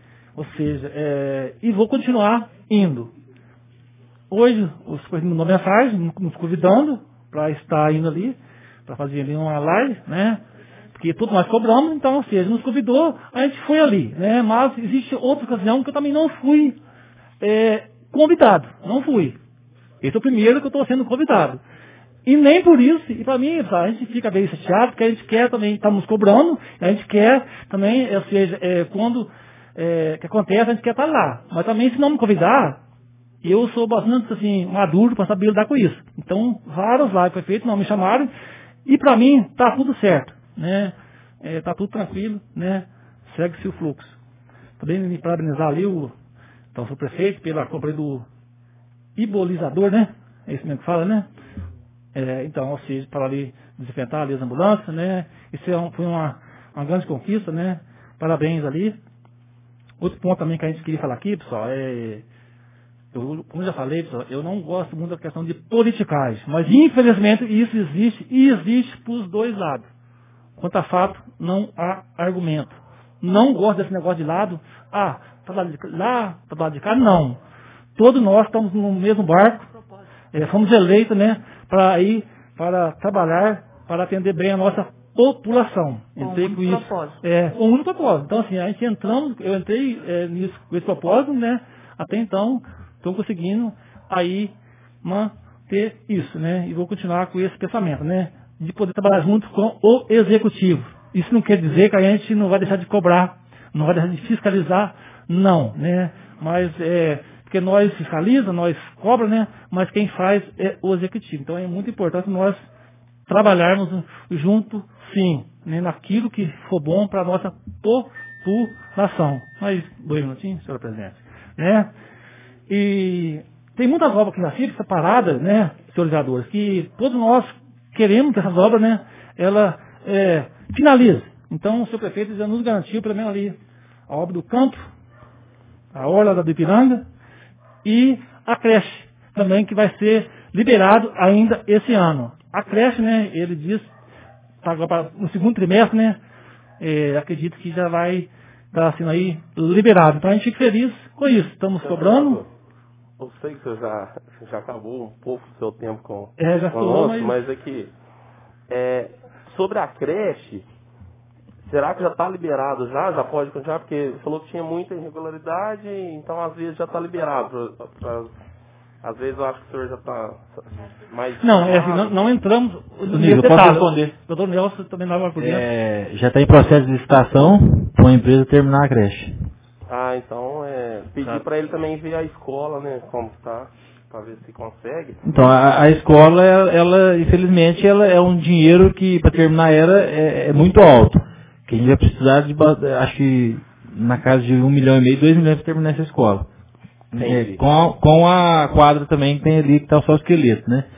vou continuar indo. Hoje, os colegas me mandou mensagem, nos convidando para estar indo ali, para fazer ali uma live, né? Porque tudo nós cobramos, então, ou seja, nos convidou, a gente foi ali, né? Mas existe outra ocasião que eu também não fui convidado, não fui. Esse é o primeiro que eu estou sendo convidado. E nem por isso, e para mim, a gente fica bem chateado, porque a gente quer também, está nos cobrando, a gente quer também, ou seja, quando que acontece, a gente quer estar lá. Mas também, se não me convidar, eu sou bastante assim, maduro para saber lidar com isso. Então, vários lives foi feito, não me chamaram, e para mim, está tudo certo, né? Está tudo tranquilo, né? Segue-se o fluxo. Também me parabenizar ali o prefeito pela compra do ibolizador, né? É isso mesmo que fala, né? Então, ou seja, para ali desinfetar ali as ambulâncias, né? Isso foi uma grande conquista, né? Parabéns ali. Outro ponto também que a gente queria falar aqui, pessoal, como eu já falei, pessoal, eu não gosto muito da questão de politicagem, mas infelizmente isso existe, e existe para os dois lados. Quanto a fato, não há argumento. Não gosto desse negócio de lado, tá do lado de lá, tá do lado de cá, não. Todos nós estamos no mesmo barco, fomos eleitos, né, para trabalhar, para atender bem a nossa população. Entrei com isso. Com um único propósito. Então, assim, eu entrei nisso, com esse propósito, né, até então, estou conseguindo aí manter isso, né, e vou continuar com esse pensamento, né, de poder trabalhar junto com o executivo. Isso não quer dizer que a gente não vai deixar de cobrar, não vai deixar de fiscalizar, não, né, mas porque nós fiscaliza, nós cobra, né, mas quem faz é o executivo. Então é muito importante nós trabalharmos junto, sim, né, naquilo que for bom para a nossa população. Mais 2 minutinhos, senhora presidente, né? E tem muitas obras que já ficam separadas, né, senhores vereadores, que todos nós queremos que essas obras, né, ela finalize. Então, o senhor prefeito já nos garantiu, pelo menos ali, a obra do campo, a orla da Ipiranga e a creche também, que vai ser liberado ainda esse ano. A creche, né, ele diz, no segundo trimestre, né, acredito que já vai estar sendo aí liberado. Então, a gente fica feliz com isso. Estamos cobrando. Eu sei que você já acabou um pouco do seu tempo com já conosco, mas aqui, sobre a creche, será que já está liberado já pode continuar? Porque você falou que tinha muita irregularidade, então às vezes já está liberado. Às vezes eu acho que o senhor já está mais... Não, assim, não entramos... Eu posso responder. O doutor Nelson também estava por dentro. Já está em processo de licitação para a empresa terminar a creche. Então pedir para ele também ver a escola, né, como está, para ver se consegue. Então, a escola, ela infelizmente, ela é um dinheiro que, para terminar ela, é muito alto. Que a gente vai precisar de, acho que, na casa de 1,5 milhão, 2 milhões para terminar essa escola. Com a quadra também que tem ali, que está só o esqueleto, né?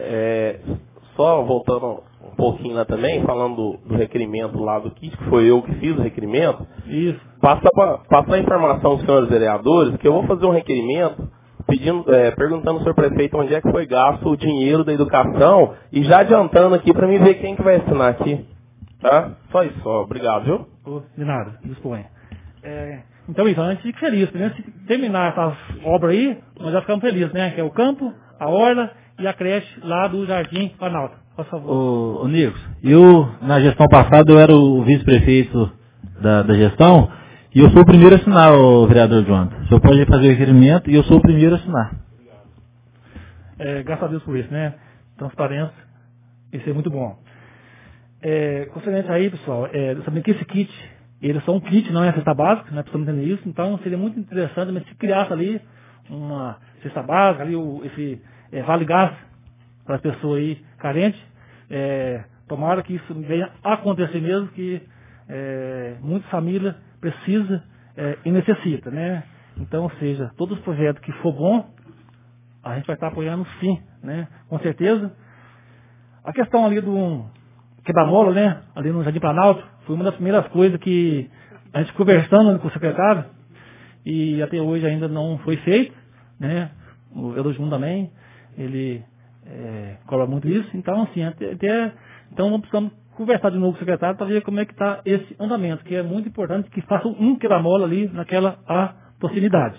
Só voltando um pouquinho lá também, falando do requerimento lá do kit, que foi eu que fiz o requerimento. Isso. Passa a informação aos senhores vereadores, que eu vou fazer um requerimento perguntando ao senhor prefeito onde é que foi gasto o dinheiro da educação e já adiantando aqui para mim ver quem que vai assinar aqui. Tá? Só isso, obrigado, viu? De nada, disponha. Então, a gente fica feliz, né? Se terminar essas obras aí, nós já ficamos felizes, né? Que é o campo, a orla e a creche lá do Jardim Planalto. Por favor. Ô Nicos, eu, na gestão passada, eu era o vice-prefeito da gestão e eu sou o primeiro a assinar, o vereador Jonathan. O senhor pode fazer o requerimento e eu sou o primeiro a assinar. Graças a Deus por isso, né? Transparência, isso é muito bom. Concernente aí, pessoal, sabendo que esse kit, ele é só um kit, não é cesta básica, né? Precisamos entender isso, então seria muito interessante se criasse ali uma cesta básica, ali esse vale gás para as pessoas aí carentes. Tomara que isso venha a acontecer mesmo, que muitas famílias precisam e necessitam, né? Então, ou seja, todos os projetos que for bom, a gente vai estar apoiando sim, né? Com certeza. A questão ali do quebra-mola, né? Ali no Jardim Planalto, foi uma das primeiras coisas que a gente conversando com o secretário, e até hoje ainda não foi feito, né? O Edu Jun também, ele cobra muito isso, então assim, então precisamos conversar de novo com o secretário para ver como é que está esse andamento, que é muito importante que faça um quebra-mola ali naquela proximidade.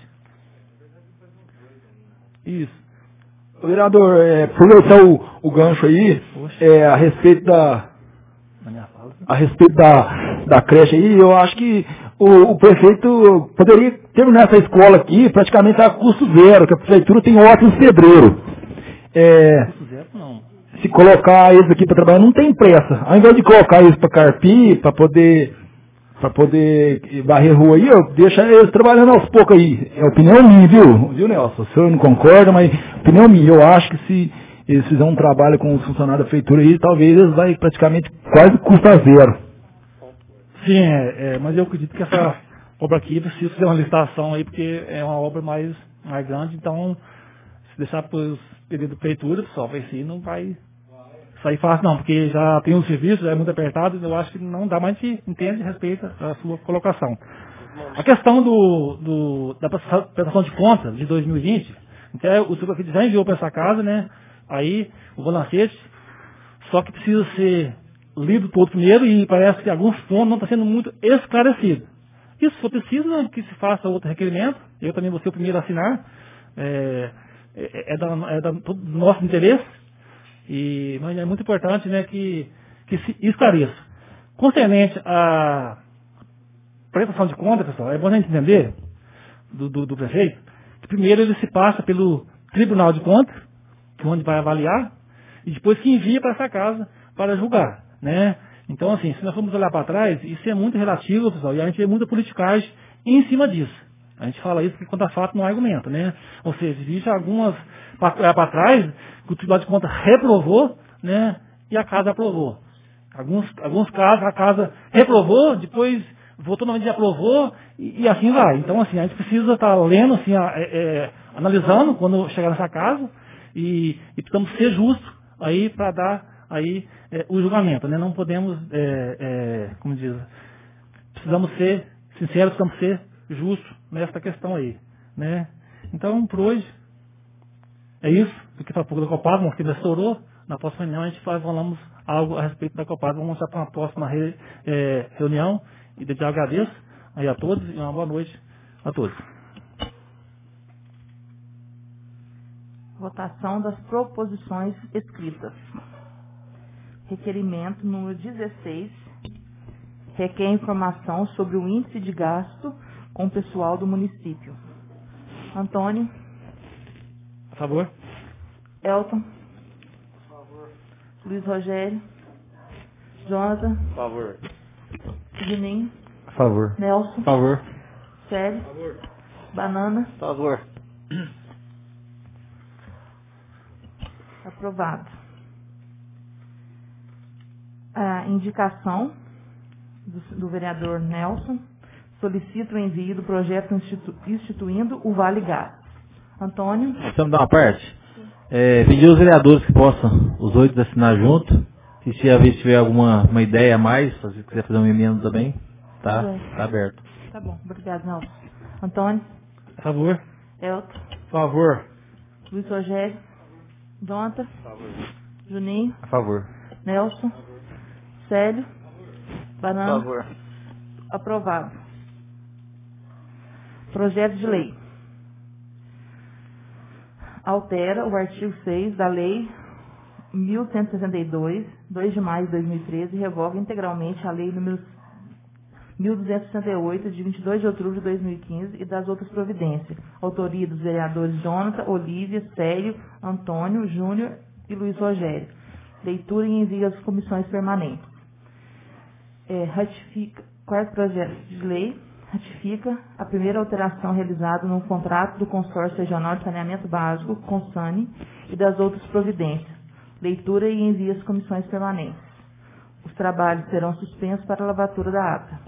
Isso. Vereador, aproveitar o gancho aí, a respeito da creche aí, eu acho que o prefeito poderia terminar essa escola aqui praticamente a custo zero, que a prefeitura tem ótimos pedreiros. Custo zero não. Se colocar eles aqui para trabalhar, não tem pressa. Ao invés de colocar eles para carpir, para poder varrer rua aí, eu deixo eles trabalhando aos poucos aí. É opinião minha, viu, Nelson? O senhor não concorda, mas opinião minha. Eu acho que se eles fizerem um trabalho com os funcionários da prefeitura aí, talvez eles vai praticamente quase custa zero. Sim, mas eu acredito que essa obra aqui precisa fazer uma licitação aí, porque é uma obra mais grande, então se deixar para os pedidos da prefeitura, pessoal, vai ser, não vai sair fácil não, porque já tem um serviço, já é muito apertado, eu acho que não dá, mas a gente entende e respeita a sua colocação. A questão da prestação de contas de 2020, então, o senhor já enviou para essa casa, né? Aí, o balancete, só que precisa ser lido todo primeiro e parece que alguns pontos não estão sendo muito esclarecidos. Isso só precisa que se faça outro requerimento, eu também vou ser o primeiro a assinar, do nosso interesse, mas é muito importante, né, que se esclareça. Concernente à prestação de contas, pessoal, é bom a gente entender do prefeito, que primeiro ele se passa pelo Tribunal de Contas, que é onde vai avaliar, e depois que envia para essa casa para julgar, né? Então, assim, se nós formos olhar para trás, isso é muito relativo, pessoal, e a gente vê muita politicagem em cima disso. A gente fala isso porque contra fato não há argumento, né? Ou seja, existe algumas para trás que o Tribunal de Contas reprovou, né? E a casa aprovou. Alguns casos a casa reprovou, depois votou novamente e aprovou, e assim vai. Então, assim, a gente precisa estar lendo, assim, analisando quando chegar nessa casa, e precisamos ser justos aí para dar aí o julgamento, né? Não podemos, como diz, precisamos ser sinceros, precisamos ser justos nessa questão aí, né? Então, por hoje, é isso, porque para pouco da Copasa, uma filha estourou, na próxima reunião a gente falamos algo a respeito da Copasa, vamos mostrar para uma próxima reunião, e desde já agradeço aí a todos e uma boa noite a todos. Votação das proposições escritas. Requerimento número 16, requer informação sobre o índice de gasto com o pessoal do município. Antônio. A favor. Elton. A favor. Luiz Rogério. Jonathan. A favor. Juninho. A favor. Nelson. A favor. Célio. A favor. Banana. A favor. Aprovado. A indicação do vereador Nelson solicita o envio do projeto instituindo o Vale Gás. Antônio. Precisamos dar uma parte? Pedir aos vereadores que possam, os 8 assinar junto. E se a vez tiver alguma ideia a mais, se quiser fazer uma emenda também, tá aberto. Tá bom, obrigado, Nelson. Antônio. A favor. Elton. A favor. Luiz Rogério. Jonathan. A favor. Juninho. A favor. Nelson. Célio. Banana. A favor. Aprovado. Projeto de lei. altera o artigo 6 da Lei 1162, 2 de maio de 2013, e revoga integralmente a Lei número 1268, de 22 de outubro de 2015, e das outras providências. Autoria dos vereadores Jonathan, Olívia, Célio, Antônio, Júnior e Luiz Rogério. Leitura e envio às comissões permanentes. Quarto projeto de lei ratifica a primeira alteração realizada no contrato do Consórcio Regional de Saneamento Básico, CONSANE, e das outras providências. Leitura e envio às comissões permanentes. Os trabalhos serão suspensos para a lavatura da ata.